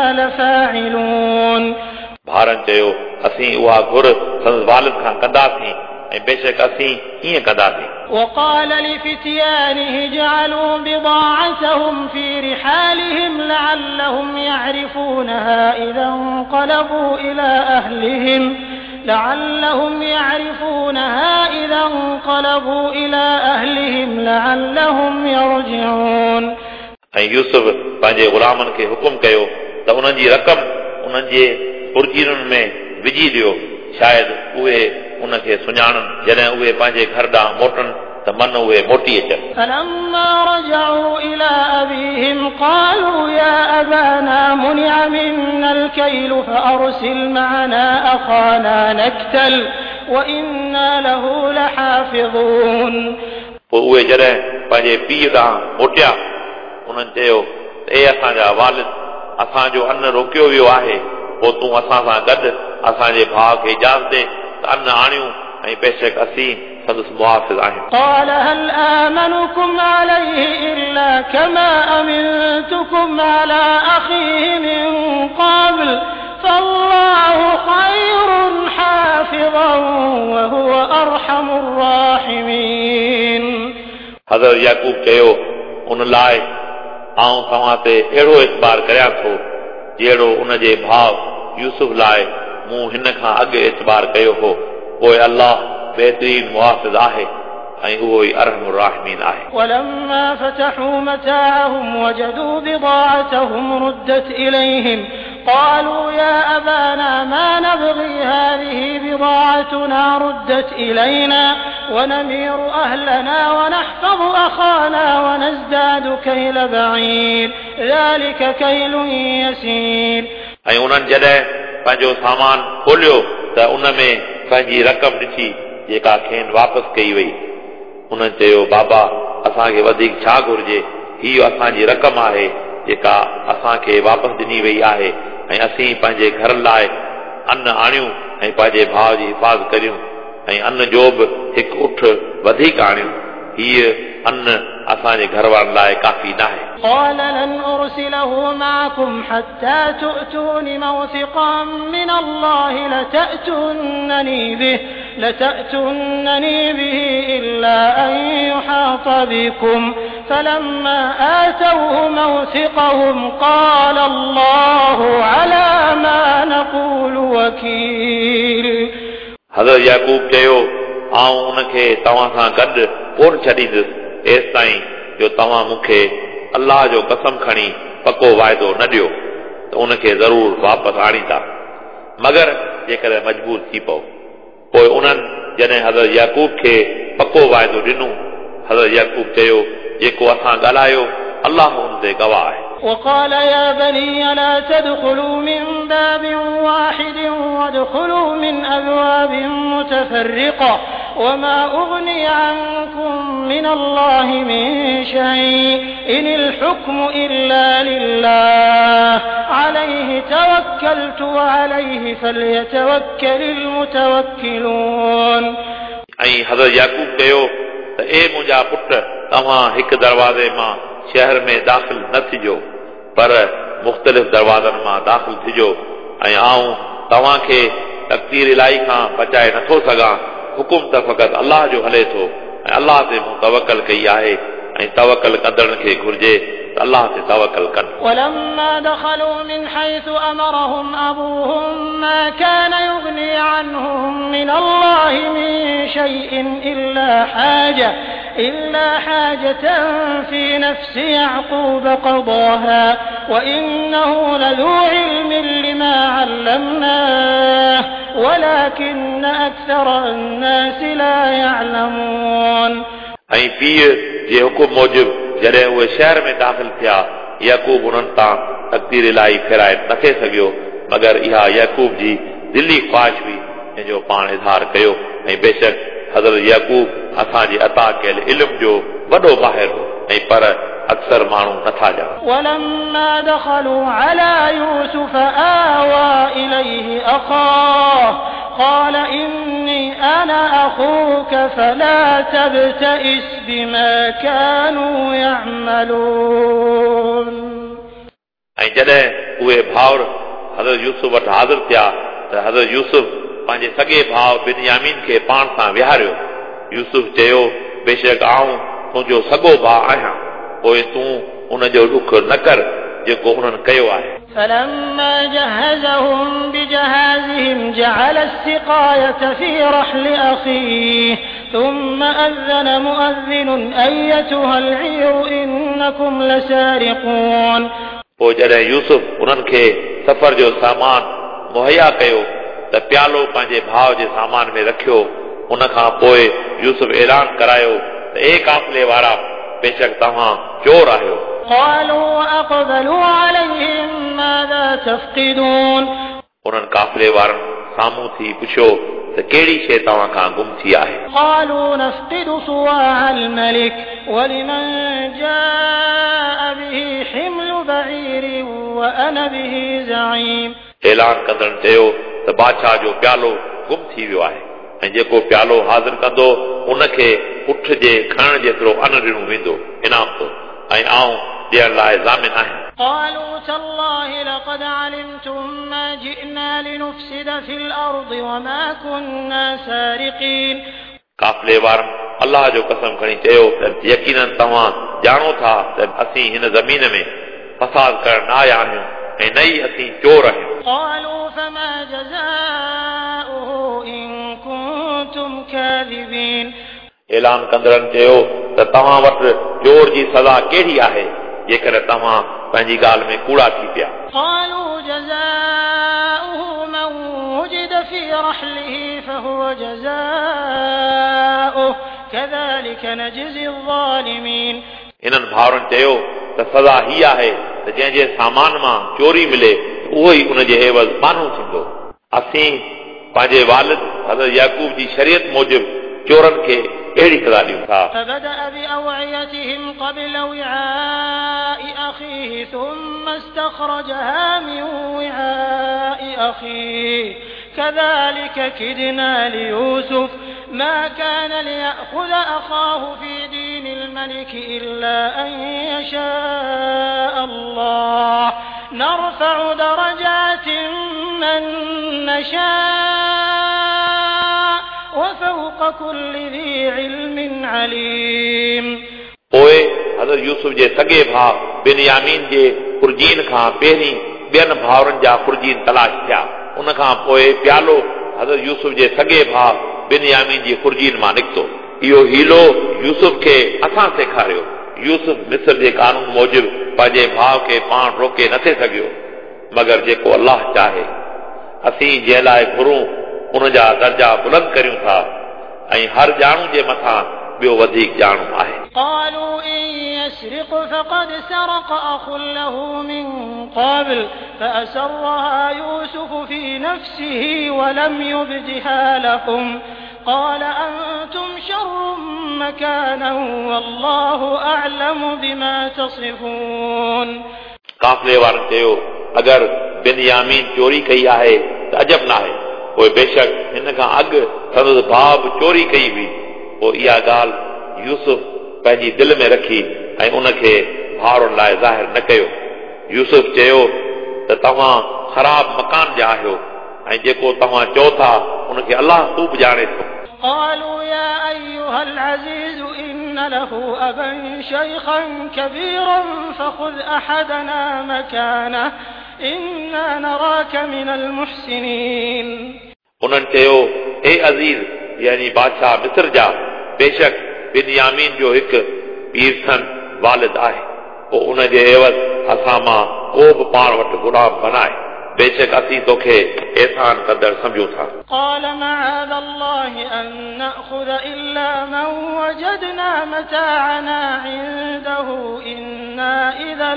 لفاعلون. भाउरनि चयो असीं उहा घुर संदसि वालिद खां कंदासीं ऐं बेशक असीं ईअं कंदासीं. وقال لفتيانه جعلوا بضاعتهم في رحالهم لعلهم يعرفونها إذا انقلبوا إلى أهلهم لعلهم يعرفونها إذا انقلبوا إلى أهلهم لعلهم يرجعون. ऐं यूसुफ पंहिंजे ग़ुलामनि खे हुकुम कयो त उन्हनि जी रक़म उन्हनि जे पुरजीरुनि में विझी ॾियो शायदि उहे उनखे सुञाणनि जॾहिं उहे पंहिंजे घर ॾांहुं मोटनि त मन उहे मोटी अचनि. فلما رجعوا إلى أبيهم قالوا يا أبانا منع منا الكيل فأرسل معنا أخانا نكتل وإنا له لحافظون. पोइ उहे जॾहिं पंहिंजे पीउ ॾांहुं मोटिया उन्हनि चयो त ए असांजा वालिद असांजो अन्न रोकियो वियो आहे. पोइ तूं असां सां गॾु असांजे भाउ खे इजाज़त ॾे त अन्न आणियूं ऐं बेशक असीं संदसि मुहाफ़िज़ आहियूं. قال هل آمنكم عليه إلا كما أمنتكم على أخيه من قبل فالله خير حافظا وهو أرحم الراحمين. हज़रत याकूब चयो उन लाइ आऊं तव्हां ते अहिड़ो इतबार करियां थो जहिड़ो उन जे भाउ यूसुफ लाइ मूं हिन खां अॻु इतबार कयो हो. पोइ अल्लाह बहितरीन मुहाफ़िज़ आहे ऐं उहो ई अरहमुर राहिमीन आहे. ولما فتحوا متاعهم وجدوا بضاعتهم ردت إليهم قالوا يا أبانا ما نبغي هذه بضاعتنا ردت إلينا ونمير أهلنا ونحفظ أخانا ونزداد كيل بعير ذلك كيل يسير ऐं उन्हनि जॾहिं पंहिंजो सामान खोलियो त उन में पंहिंजी रक़म ॾिठी जेका खेनि वापसि कई वई। उन्हनि चयो बाबा असांखे वधीक छा घुर्जे, हीअ असांजी रक़म आहे जेका असांखे वापसि ॾिनी वई आहे ऐं असीं पंहिंजे घर लाइ अन्न आणियूं ऐं पंहिंजे भाउ जी हिफ़ाज़त करियूं ऐं अन्न जो बि हिकु उठ वधीक आणियूं। हीअ अन्न असांजे घर वारनि लाइ काफ़ी न आहे। قال لن أرسله معكم حتى تؤتون موثقا من الله لتأتونني به لتأتونني به إلا أن يحاط بكم فلما آتوه موثقهم قال الله على ما نقول وكيل حضرت याकूब चयो आऊं उनखे तव्हां सां गॾु कोन छॾींदुसि एसि ताईं जो तव्हां मूंखे अल्लाह जो कसम खणी पको वाइदो न ॾियो त उनखे ज़रूर वापसि आणींदा, मगर जेकॾहिं मजबूर थी पओ। पोइ उन्हनि जॾहिं हज़रत याकूब खे पको वाइदो ॾिनो, हज़रत याकूब चयो जेको असां ॻाल्हायो अल्लाह उन ते गवाह आहे। وقال يا بني لا تدخلوا من باب واحد وادخلوا من أبواب متفرقة وما أغني عنكم من الله من شيء إن الحكم إلا لله عليه توكلت وعليه فليتوكل المتوكلون ऐं हज़रत याकूब चयो त ए मुंहिंजा पुट तव्हां हिकु दरवाज़े मां शहर में दाख़िल न थिजो पर मुख़्तलिफ़ दरवाज़नि मां दाख़िल थिजो ऐं आऊं तव्हांखे तक़दीर इलाही खां बचाए नथो सघां। हुकुम त फ़क़ति अल्लाह जो हले थो ऐं अल्लाह ते मूं तवकल कई आहे ऐं तवकल कंदड़नि खे घुर्जे त अल्लाह ते तवकल कनि। ولما دخلوا من حيث أمرهم أبوهم ما كان يغني عنهم من الله من شيء إلا حاجة إلا حاجة في نفس يعقوب قضاها وإنه لذو علم لما علمناه ولكن أكثر الناس لا يعلمون ऐं पीउ जे हुकुम मूजिबि जॾहिं उहे शहर में दाख़िल थिया याकूब उन्हनि तां तक़दीर इलाही फेराए नथे सघियो, मगर इहा याकूब जी दिली ख़्वाहिश हुई जंहिंजो पाण इज़हार कयो ऐं बेशक हज़रत याकूब असांजे अता कयल इल्म जो वॾो माहिर हो ऐं पर अक्सर माण्हू नथा ॼाणनि। ولما دخلوا على يوسف آوى إليه أخاه قال إني أنا أخوك فلا تبتئس بما كانوا يعملون ऐं जॾहिं उहे भाउर हज़रत यूसुफ वटि हाज़िर थिया त हज़रत यूसुफ पंहिंजे सॻे भाउ बिन्यामीन खे पाण सां विहारियो। यूसुफ चयो बेशक आऊं तुंहिंजो सॻो भाउ आहियां, पोइ तूं उन जो ॾुख न कर जेको उन्हनि कयो आहे। فلما جهزهم بجهازهم جعل السقاية في رحل أخيه ثم أذن مؤذن أيتها العير إنكم لسارقون पोइ जॾहिं यूसुफ उन्हनि खे सफ़र जो सामान मुहैया कयो त प्यालो पंहिंजे भाउ जे सामान में रखियो। उन खां पोइ यूसुफ ऐलान करायो त ए काफ़िले वारा बेशक तव्हां चोर आहियो। قالوا وأقبلوا عليهم ماذا تفقدون उन्हनि काफ़िले वारनि साम्हूं थी पुछियो त कहिड़ी शइ तव्हां खां गुम थी आहे। قالوا نفقد صواع الملك ولمن جاء به حمل بعير وأنا به زعيم ऐलान कंदड़ चयो त बादशाह जो प्यालो गुम थी वियो आहे ऐं जेको प्यालो हाज़िर कंदो उनखे उठ जे खणण जेतिरो अन ॾिनो वेंदो इनाम तो ऐं आऊं ॾियण लाइ ज़ामिन आहियां। قالوا تالله لقد علمتم ما جئنا لنفسد في الأرض وما كنا سارقين काफ़िले वारनि अल्लाह जो कसम खणी चयो त यकीनन तव्हां ॼाणो था त असीं हिन ज़मीन में फसाद करण न आया आहियूं ऐं न ई असीं चोर आहियूं। قالوا فما جزاؤه إن كنتم كاذبين ऐलान कंदड़नि चयो त तव्हां वटि चोर जी सज़ा कहिड़ी आहे जेकर तव्हां पंहिंजी ॻाल्हि में कूड़ा थी पिया। قالوا جزاؤه من وجد في رحله فهو جزاؤه كذلك نجزي الظالمين इन्हनि भाउरनि चयो त सज़ा हीअ आहे त जंहिंजे सामान मां चोरी मिले उहो ई उनजे एवज़ माण्हू थींदो असीं पंहिंजे वालिद हज़रत याकूब जी शरीयत मूजिब चोरनि खे अहिड़ी सज़ा ॾियूं था فبدأ بأوعيتهم قبل وعاء أخيه ثم استخرجها من وعاء أخيه كذلك كدنا ليوسف ما كان ليأخذ أخاه في دين الملك إلا أن يشاء الله نرفع درجات من نشاء وفوق كل ذي علم عليم पोइ हज़रत यूसुफ जे सॻे भाउ बिनयामीन जे खुर्जीन खां पहिरीं ॿियनि भाउरनि जा खुर्जीन तलाश थिया उन खां पोइ प्यालो हज़रत यूसुफ जे सॻे भाउ बिनयामीन जी खुर्जीन मां निकितो इहो हीलो यूसुफ खे असां सेखारियो यूसुफ मिस्र जे कानून मूजिब पंहिंजे भाउ खे पाण रोके नथे सघियो मगर जेको अलाह चाहे असीं जंहिं लाइ घुरूं उन जा दर्जा बुलंद करियूं था ऐं हर ॼाणू जे मथां ॿियो वधीक ॼाणू आहे قالوا إن يسرق فقد سرق أخ له من قبل فأسرها يوسف في نفسه ولم يبدها لهم قال أنتم شر مكانا والله أعلم بما تصفون काफ़िले वारनि चयो अगरि बिनयामीन चोरी कई आहे त अजब न आहे पोइ बेशक हिन खां अॻु संदसि भाउ बि चोरी कई हुई पोइ इहा ॻाल्हि यूसुफ पंहिंजी दिलि में रखी ऐं उनखे भाउरनि लाइ ज़ाहिर न कयो यूसुफ चयो त तव्हां ख़राब मकान जा आहियो ऐं जेको तव्हां चओ था उनखे अलाह ख़ूब ॼाणे थो قالوا يا أيها العزيز إن له أبا شيخا كبيرا فخذ أحدنا مكانه إنا نراك من المحسنين उन्हनि चयो हे अज़ीज़ यानी बादशाह मिस्र जा बेशक बिनयामीन जो हिकु पीर सन वालिद आहे पोइ उन जे एवज़ असां मां को बि पाण वटि गुलाम बनाए बेशक असीं तोखे एहसान कंदड़ सम्झूं था قال معاذ الله أن نأخذ إلا من وجدنا متاعنا عنده إنا إذا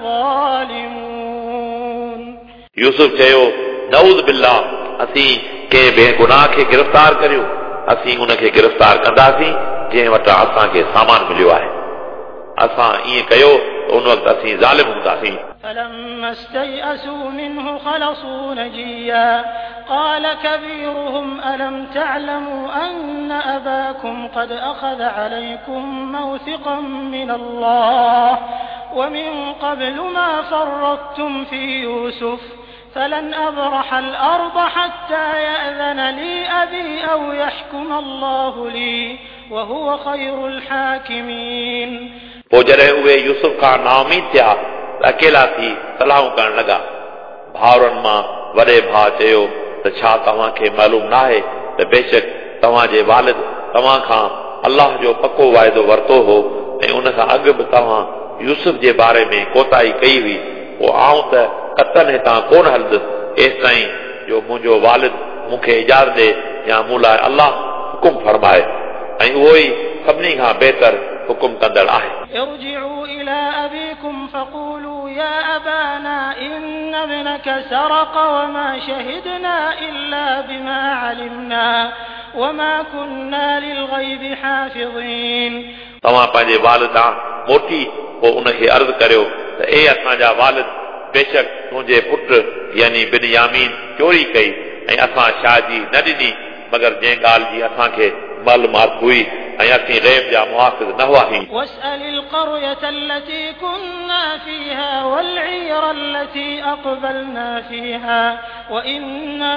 لظالمون यूसुफ चयो नऊज़ बिल्लाह असीं कंहिं बेगुनाह खे गिरफ़्तार करियूं असीं उनखे गिरफ़्तार कंदासीं जंहिं वटां असांखे सामान मिलियो आहे असां ईअं कयो त उन वक़्तु असीं ज़ालिम हूंदासीं فلما استيئسوا منه خلصوا نجيا قال كبيرهم ألم تعلموا أن أباكم قد أخذ عليكم موثقا من الله ومن قبل ما فرطتم في يوسف فلن أبرح الأرض حتى يأذن لي أبي أو يحكم الله لي وهو خير الحاكمين पोइ जॾहिं उहे यूसुफ खां नाउमीद थिया अकेला थी सलाहूं करण लॻा भाउरनि मां वॾे भाउ चयो त छा तव्हांखे मालूम न आहे त बेशक तव्हांजे वालिद तव्हां खां अलाह जो पको वाइदो वरितो हो ऐं उन खां अॻु बि तव्हां यूसुफ जे बारे में कोताही कई हुई पोइ आऊं त कतन हितां कोन हलंदुसि एसि ताईं जो मुंहिंजो वालिद मूंखे इजाज़त ॾे या मूं लाइ अलाह हुकुम फरमाए ऐं उहो ई सभिनी खां बहितर हुकुम कंदड़ आहे ارجعوا إلى أبيكم فقولوا يا أبانا إن ابنك سرق وما شهدنا إلا بما علمنا وما كنا للغيب حافظين तव्हां पंहिंजे वालिद ॾांहुं मोटी पोइ उनखे अर्ज़ु करियो त ए असांजा वालिद बेशक तुंहिंजे पुट यानी बिनयामीन चोरी कई ऐं असां शादी न ॾिनी मगर जंहिं ॻाल्हि जी असांखे मालूमात हुई ऐं असीं गैब जा मुआख़िज़ न हुआसीं واسأل القرية التي كنا فيها والعير التي أقبلنا فيها وإنا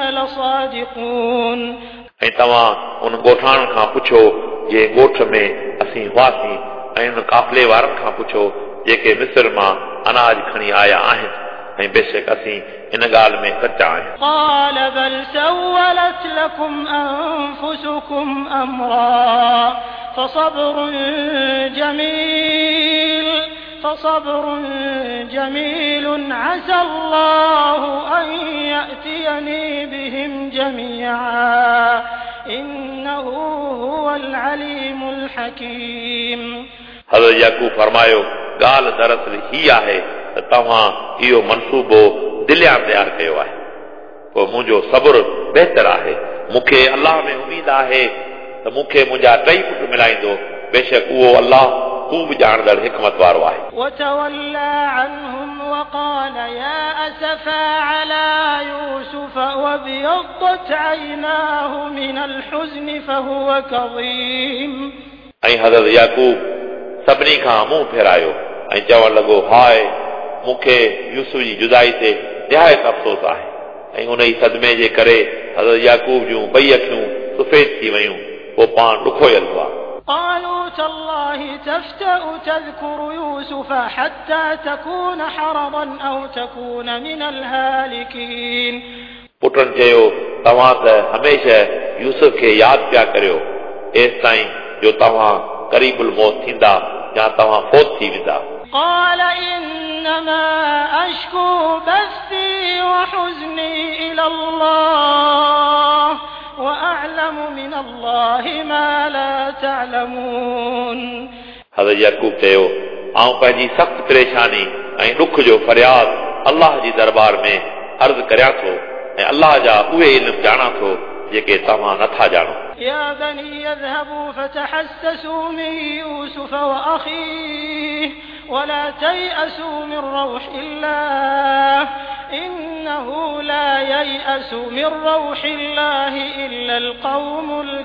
لصادقون ऐं तव्हां उन ॻोठाणनि खां पुछो जे ॻोठ में असीं हुआसीं ऐं उन काफ़िले वारनि खां पुछो जेके मिस्र मां अनाज खणी आया आहिनि ऐं बेशक असीं इन ॻाल्हि में सचा आहियूं قال بل سولت لكم أنفسكم أمرا فصبر جميل فصبر جميل عسى الله أن يأتيني بهم جميعا إنه هو العليم الحكيم. حضرت याकूब फरमायो ॻाल्हि दरअसल ही आहे त तव्हां इहो मनसूबो दिलिया तयार कयो आहे पोइ मुंहिंजो सब्र बहितर आहे मूंखे अलाह में उम्मीद आहे त मूंखे मुंहिंजा टई पुट मिलाईंदो बेशक उहो अलाह खूब ॼाणंदड़ हिकमत वारो आहे. وتولى عنهم وقال يا أسفا على يوسف وابيضت عيناه من الحزن فهو كظيم. ऐं हज़रत याकूब सभिनी खां मुंहुं फेरायो ऐं चवण लॻो हाय मूंखे यूसुफ जी जुदाई ते निहायत अफ़सोस आहे ऐं उन ई सदमे जे करे हज़रत याकूब जूं ॿई अखियूं सफ़ेद थी वयूं पोइ पाण ॾुखोयल हुआ. قالوا تالله تفتأ تذكر يوسف حتى تكون حرضا أو تكون من الهالكين. पुटनि चयो तव्हां त हमेशह यूसुफ खे यादि पिया करियो एसि ताईं जो तव्हां करीबुल मौत थींदा या तव्हां फोत थी वेंदा. قال إنما أشكو بثي وحزني إلى الله وأعلم من الله ما لا تعلمون. हज़रत याकूब चयो आऊं पंहिंजी सख़्त परेशानी ऐं ॾुख जो फरियाद अलाह जी दरबार में अर्ज़ करियां थो ऐं अलाह जा उहे इल्म ॼाणा थो जेके तव्हां नथा ॼाणो. يا بني اذهبوا فتحسسوا من يوسف وأخيه ولا تيأسوا من روح الله إنه لا ييأس من روح الله إلا القوم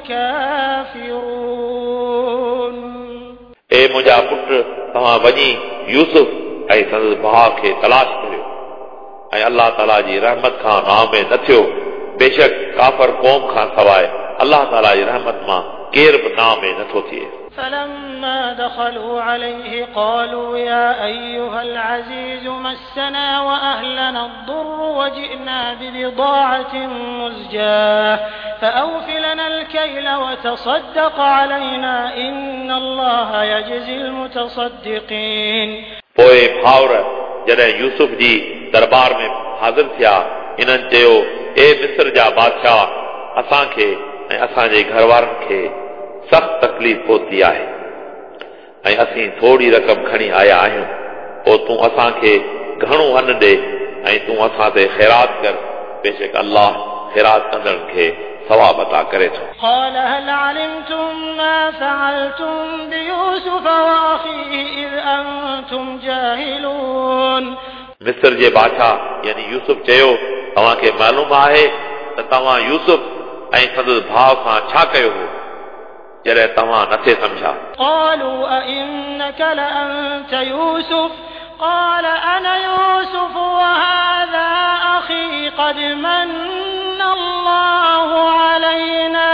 الكافرون. ए मुंहिंजा पुट तव्हां वञी यूसुफ ऐं संदसि भाउ खे तलाश करियो ऐं अलाह ताला जी रहमत खां नाउमेद न थियो बेशक काफ़र क़ौम खां सवाइ अलाह ताला जी रहमत मां केर बि नाउमेद नथो थिए. فلما دخلوا عليه قالوا يا أيها العزيز مسنا وأهلنا الضر وجئنا ببضاعة مزجاة فأوف لنا الكيل وتصدق علينا إن الله يجزي المتصدقين. पोइ भाउर जॾहिं यूसुफ जी दरबार में हाज़िर थिया इन्हनि चयो ए मिस्र जा बादशाह असांखे ऐं असांजे घर वारनि खे सख़्त तकलीफ़ पहुती आहे ऐं असीं थोरी रक़म खणी आया आहियूं पोइ तूं असांखे घणो अन ॾे ऐं तूं असां ते ख़ैरात कर बेशक अलाह ख़ैरात कंदड़ खे सवाब अता करे थो. قال هل علمتم ما فعلتم بيوسف وأخيه إذ أنتم جاهلون. मिस्र जे बादशाह यानी यूसुफ चयो तव्हांखे मालूम आहे त तव्हां यूसुफ ऐं संदसि भाउ सां छा कयो हो जॾहिं तव्हां नथे सम्झा. قالوا أئنك لأنت يوسف قال أنا يوسف وهذا أخي قد من الله علينا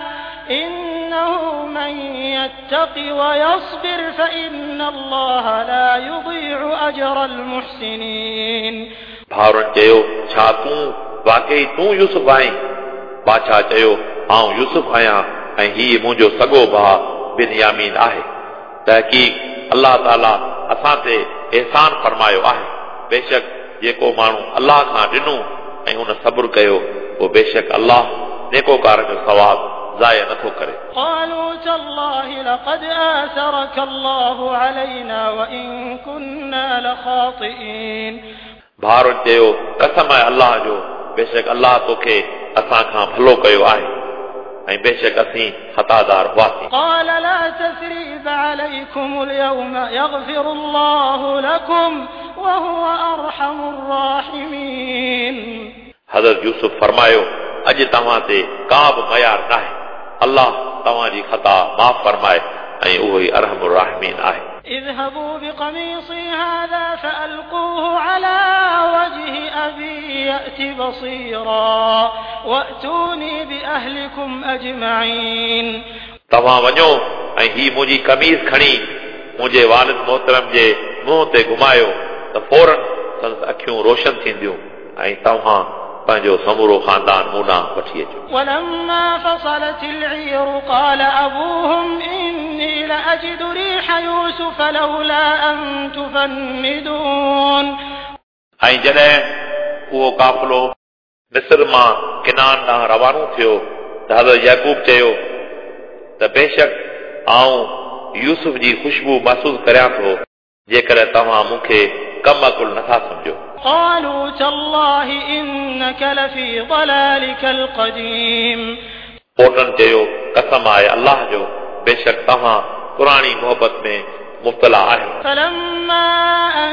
إنه من يتق ويصبر فإن الله لا يضيع أجر المحسنين. भाउरनि चयो छा तूं वाकई तूं यूसुफ आहीं. बादशाह चयो आऊं यूसुफ आहियां ऐं हीउ मुंहिंजो सॻो भाउ बिन्यामीन आहे. तहक़ीक़ अलाह ताला असां ते एहसान फरमायो आहे बेशक जेको माण्हू अलाह खां ॾिनो ऐं हुन सब्र कयो पोइ बेशक अलाह नेकोकार जो सवाब ज़ाया नथो करे. قالوا تالله لقد آثرك الله علينا وإن كنا لخاطئين. भाउरनि चयो कसम आहे अलाह जो बेशक अलाह तोखे असां खां भलो कयो आहे ऐं बेशक असीं ख़तादार हुआसीं. قال لا تثريب عليكم اليوم يغفر الله لكم وهو أرحم الراحمين. हज़रत यूसुफ फरमायो अॼु तव्हां ते का बि मयार नाहे अलाह तव्हांजी ख़ता माफ़ फरमाए ऐं उहो ई अरहमुर राहिमीन आहे. اذهبوا بقميصي هذا فألقوه على وجه أبي يأت بصيرا وأتوني بأهلكم أجمعين. तव्हां वञो ऐं ही मुंहिंजी कमीज़ खणी मुंहिंजे वालिद मोहतरम जे मुंहं ते घुमायो त फौरन संदसि अखियूं रोशन थींदियूं ऐं तव्हां पंहिंजो समूरो ख़ानदान मूं ॾांहुं वठी अचो. ولما فصلت العير قال أبوهم إني لأجد ريح يوسف لولا أن تفندون. ऐं जॾहिं उहो काफ़िलो मिस्र मां किनान ॾांहुं रवानो थियो त हज़रत याकूब चयो त बेशक आऊं यूसुफ जी ख़ुशबू महसूस करियां थो जेकॾहिं तव्हां मूंखे कम अकुल नथा सम्झो. قالوا تالله إنك لفي ضلالك القديم. पोटनि चयो कसम आहे अल्लाह जो बेशक तव्हां पुराणी मोहबत में मुब्तला आहियो. فلما أن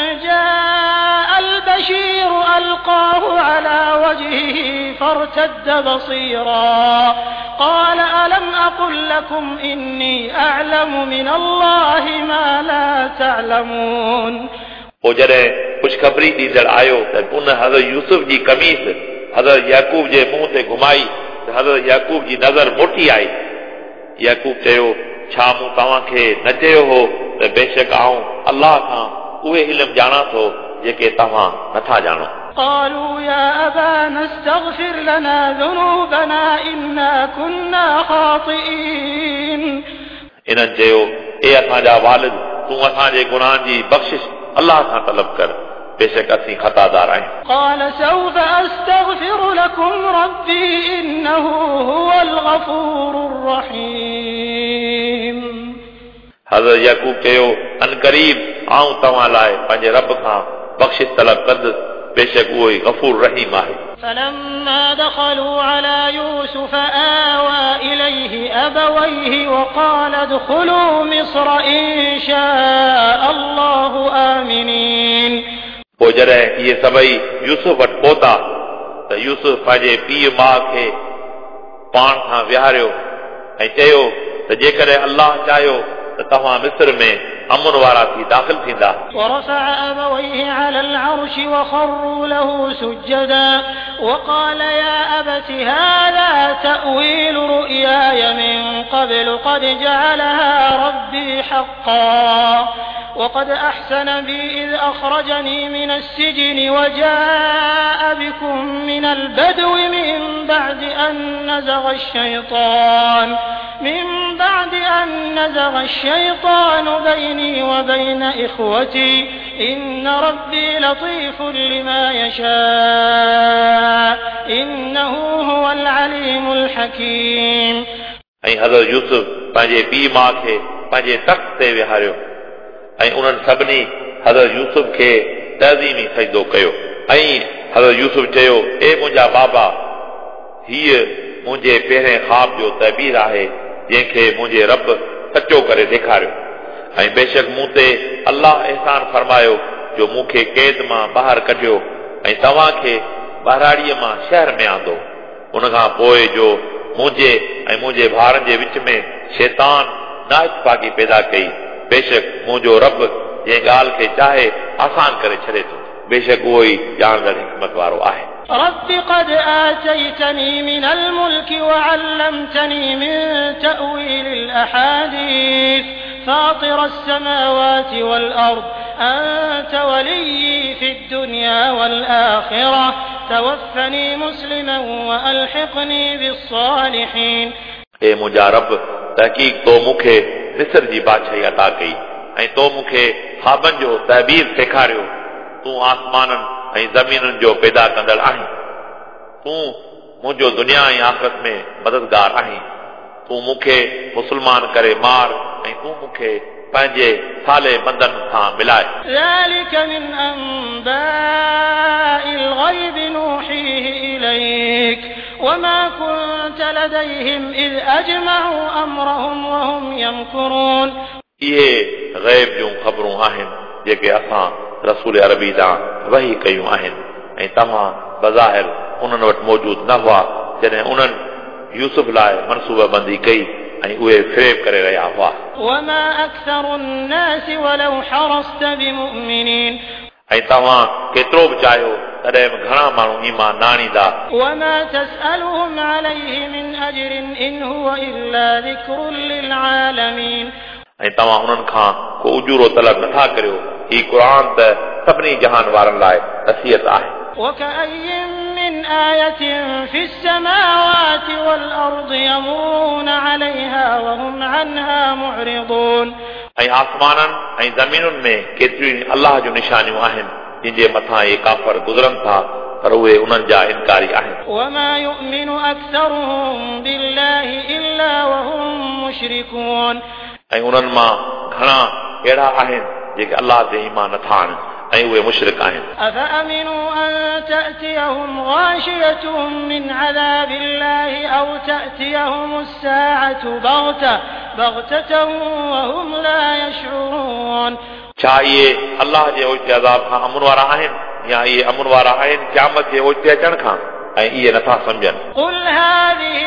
جاء البشير ألقاه على وجهه فارتد بصيرا قال ألم أقل لكم إني أعلم من الله ما لا تعلمون. पोइ जॾहिं ख़ुशख़बरी ॾींदड़ आयो त उन हज़रत यूसुफ जी कमीस हज़रत याकूब जे मुंहं ते घुमाई त हज़रत याकूब जी नज़र मोटी आई. याकूब चयो छा मूं तव्हांखे न चयो हो त बेशक आऊं अल्लाह खां उहे इल्म ॼाणा थो जेके तव्हां नथा ॼाणो. قالوا يا أبانا استغفر لنا ذنوبنا إنا كنا خاطئين. इन्हनि चयो ए असांजा वालिद तूं असांजे गुनाहनि जी बख़्शिश अल्लाह खां तलब कर बेशक असीं ख़तादार आहियूं. قال سوف أستغفر لكم ربي إنه هو الغفور الرحيم. हज़रत याकूब चयो अन क़रीब आऊं तव्हां लाइ पंहिंजे रब खां बख़्शिश तलब कंदुसि बेशक उहो ई गफ़ूर रहीम आहे. فلما دخلوا على يوسف آوى إليه أبويه وقال ادخلوا مصر إن شاء الله آمنين. पोइ जॾहिं इहे सभई यूसुफ वटि पहुता त यूसुफ पंहिंजे पीउ माउ खे पाण सां विहारियो ऐं चयो त जेकॾहिं अल्लाह चाहियो त तव्हां मिस्र में अमन वारा थी दाख़िल थींदा. ورفع أبويه على العرش وخروا له سجدا وقال يا أبت هذا تأويل رؤياي من قبل قد جعلها ربي حقا وقد أحسن بي إذ أخرجني من السجن وجاء بكم من البدو من بعد أن نزغ الشيطان من بعد أن نزغ الشيطان بيني وبين إخوتي إن ربي لطيف لما يشاء إنه هو العليم الحكيم. ऐं हज़रत यूसुफ पंहिंजे पीउ माउ खे पंहिंजे तख़्त ते विहारियो ऐं उन्हनि सभिनी हज़रत यूसुफ खे तज़ीमी सजदो कयो ऐं हज़रत यूसुफ चयो ए मुंहिंजा बाबा हीअ मुंहिंजे पहिरें ख़्वाब जो तबीर आहे जंहिंखे मुंहिंजे रब सचो करे ॾेखारियो ऐं बेशक मूं ते अल्लाह अहसान फरमायो जो मूंखे क़ैद मां ॿाहिरि कढियो ऐं तव्हांखे ॿाहिराड़ीअ मां शहर में आंदो. उनखां पोइ जो मुंहिंजे ऐं मुंहिंजे भाउरनि जे विच में शैतान नाइतफाक़ी पैदा कई बेशक मुंहिंजो रब जंहिं ॻाल्हि खे चाहे आसान करे छॾे थो बेशक उहो ई ॼाणंदड़ हिकमत वारो आहे. رب قد آتيتني من الملك وعلمتني من تأويل الأحاديث فاطر السماوات والأرض أنت ولي في الدنيا والآخرة توفني مسلما وألحقني بالصالحين. اے मुंहिंजा रब तहक़ीक़ तो मूंखे मिस्र जी बादशाही अता कई ऐं तो मूंखे ख़्वाबनि जो तहबीर सेखारियो. तूं आसमाननि ऐं ज़मीनुनि जो पैदा कंदड़ आहीं. तूं मुंहिंजो दुनिया ऐं आख़िरत में मददगार आहीं. तूं मूंखे मुस्लमान करे मार ऐं तूं मूंखे पंहिंजे साले बंदनि सां मिलाए. ذلك من أنباء الغيب نوحيه إليك وما كنت لديهم إذ أجمعوا أمرهم وهم يمكرون. इहे ग़ैब जूं ख़बरूं आहिनि जेके असां रसूल अरबी ॾांहुं वही कयूं आहिनि ऐं तव्हां बज़ाहिर उन्हनि वटि मौजूद न हुआ जॾहिं उन्हनि यूसुफ लाइ मनसूबाबंदी कई ऐं उहे फ़रेब करे रहिया हुआ. وما أكثر الناس ولو حرصت بمؤمنين. ऐं तव्हां केतिरो बि चाहियो तॾहिं बि घणा माण्हू ईमान न आणींदा. وما تسألهم عليه من أجر إن هو إلا ذكر للعالمين. ऐं तव्हां हुननि खां को उजूरो तलब नथा करियो. ही क़ुर त सभिनी जहान वारनि लाइ नसीहत आहे. وكأي من آية في السماوات والأرض يمرون عليها وهم عنها معرضون ऐं आसमाननि ऐं ज़मीनुनि में केतिरियूं अलाह जूं निशानियूं आहिनि जिन जे मथां इहे काफ़र गुज़रनि था पर उहे उन्हनि जा इनकारी आहिनि وما يؤمن أكثرهم بالله إلا وهم مشركون ऐं उन्हनि मां घणा अहिड़ा आहिनि जेके अलाह ते ईमान नथा आणनि ऐं उहे मुशरिक आहिनि أفأمنوا أن تأتيهم غاشية من عذاب الله أو تأتيهم الساعة بغتة بغتة وهم لا يشعرون छा इहे अलाह जे ओचिते अज़ाब खां अमन वारा आहिनि या इहे अमन वारा आहिनि क़यामत जे ओचिते अचण खां ऐं इहे नथा सम्झनि قل هذه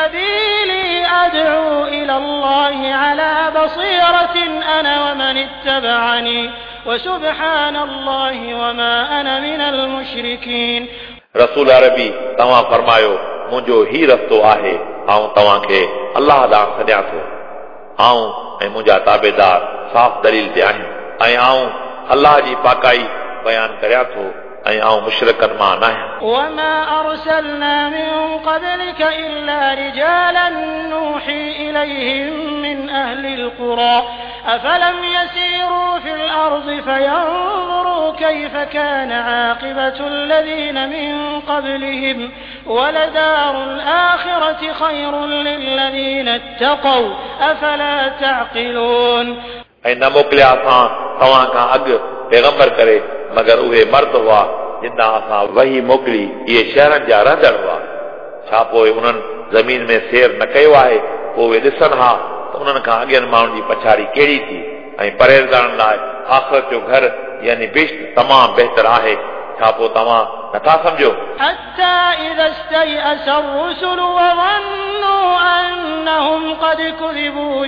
سبيلي أدعو إلى الله على بصيرة أنا ومن اتبعني وسبحان الله وما أنا من المشركين रसूल अरबी तव्हां फरमायो मुंहिंजो ही रस्तो आहे ऐं तव्हांखे अलाह ॾांहुं सॾियां थो आऊं ऐं मुंहिंजा ताबेदार साफ़ दलील ते आहिनि ऐं आऊं अलाह जी पाकाई बयान करियां थो ऐं आऊं मुशरिकनि मां न आहियां وما أرسلنا من قبلك إلا رجالا نوحي إليهم من أهل القرى أفلم يسيروا في الأرض فينظروا كيف كان عاقبة الذين من قبلهم ولدار الآخرة خير للذين اتقوا أفلا تعقلون ऐं न मोकिलिया असां तव्हां खां अॻु पैगंबर करे मगर उहे मर्द हुआ जिन असां वही मोकिली इहे शहरनि जा रहंदड़ हुआ छा पोइ उन्हनि ज़मीन में सेर न कयो आहे पोइ उहे ॾिसनि हा त उन्हनि खां अॻियनि माण्हुनि जी पछाड़ी कहिड़ी थी ऐं परहेज़गारनि लाइ आख़िरत जो घर यानी बिश्त तमामु बहितर आहे छा पोइ तव्हां नथा सम्झो حتى إذا استيأس الرسل وظنوا أنهم قد كذبوا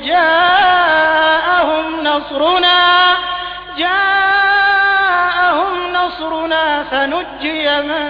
جاءهم نصرنا جاءهم نصرنا فنجي من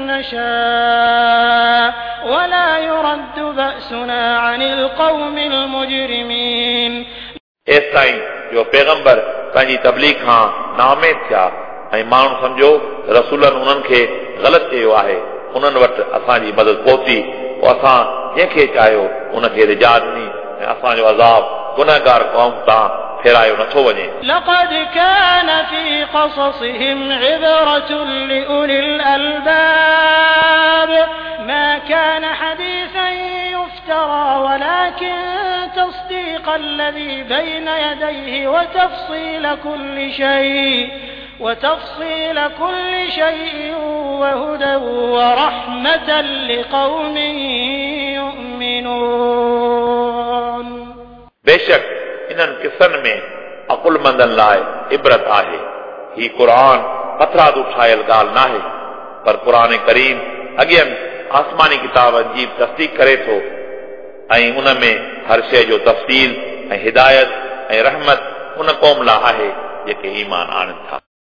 نشاء ولا يرد بأسنا عن القوم المجرمين एसि ताईं जो पैगंबर पंहिंजी तबलीग खां नाउमेद थिया ऐं माण्हू सम्झो रसूलनि उन्हनि खे ग़लति चयो आहे उन्हनि वटि असांजी मदद पहुती पोइ असां जंहिंखे चाहियो उनखे रिजा ॾिनी ऐं असांजो अज़ाब गुनहगार क़ौम तां फेरायो नथो वञे لقد كان في قصصهم عبرة لأولي الألباب ما كان حديثا يفترى ولكن تصديق الذي بين يديه وتفصيل كل شيء وتفصيل كل شيء وهدى ورحمة لقوم يؤمنون बेशक इन्हनि किसनि में अकुलमंदनि लाइ इबरत आहे ही क़ुरान पथरादू ठाहियल ॻाल्हि नाहे पर क़ुरान करीम अॻियनि आसमानी किताबनि जी तस्दीक करे थो ऐं उन में हर शइ जो तफ़सील ऐं हिदायत ऐं रहमत उन क़ौम लाइ आहे जेके ईमान आणनि था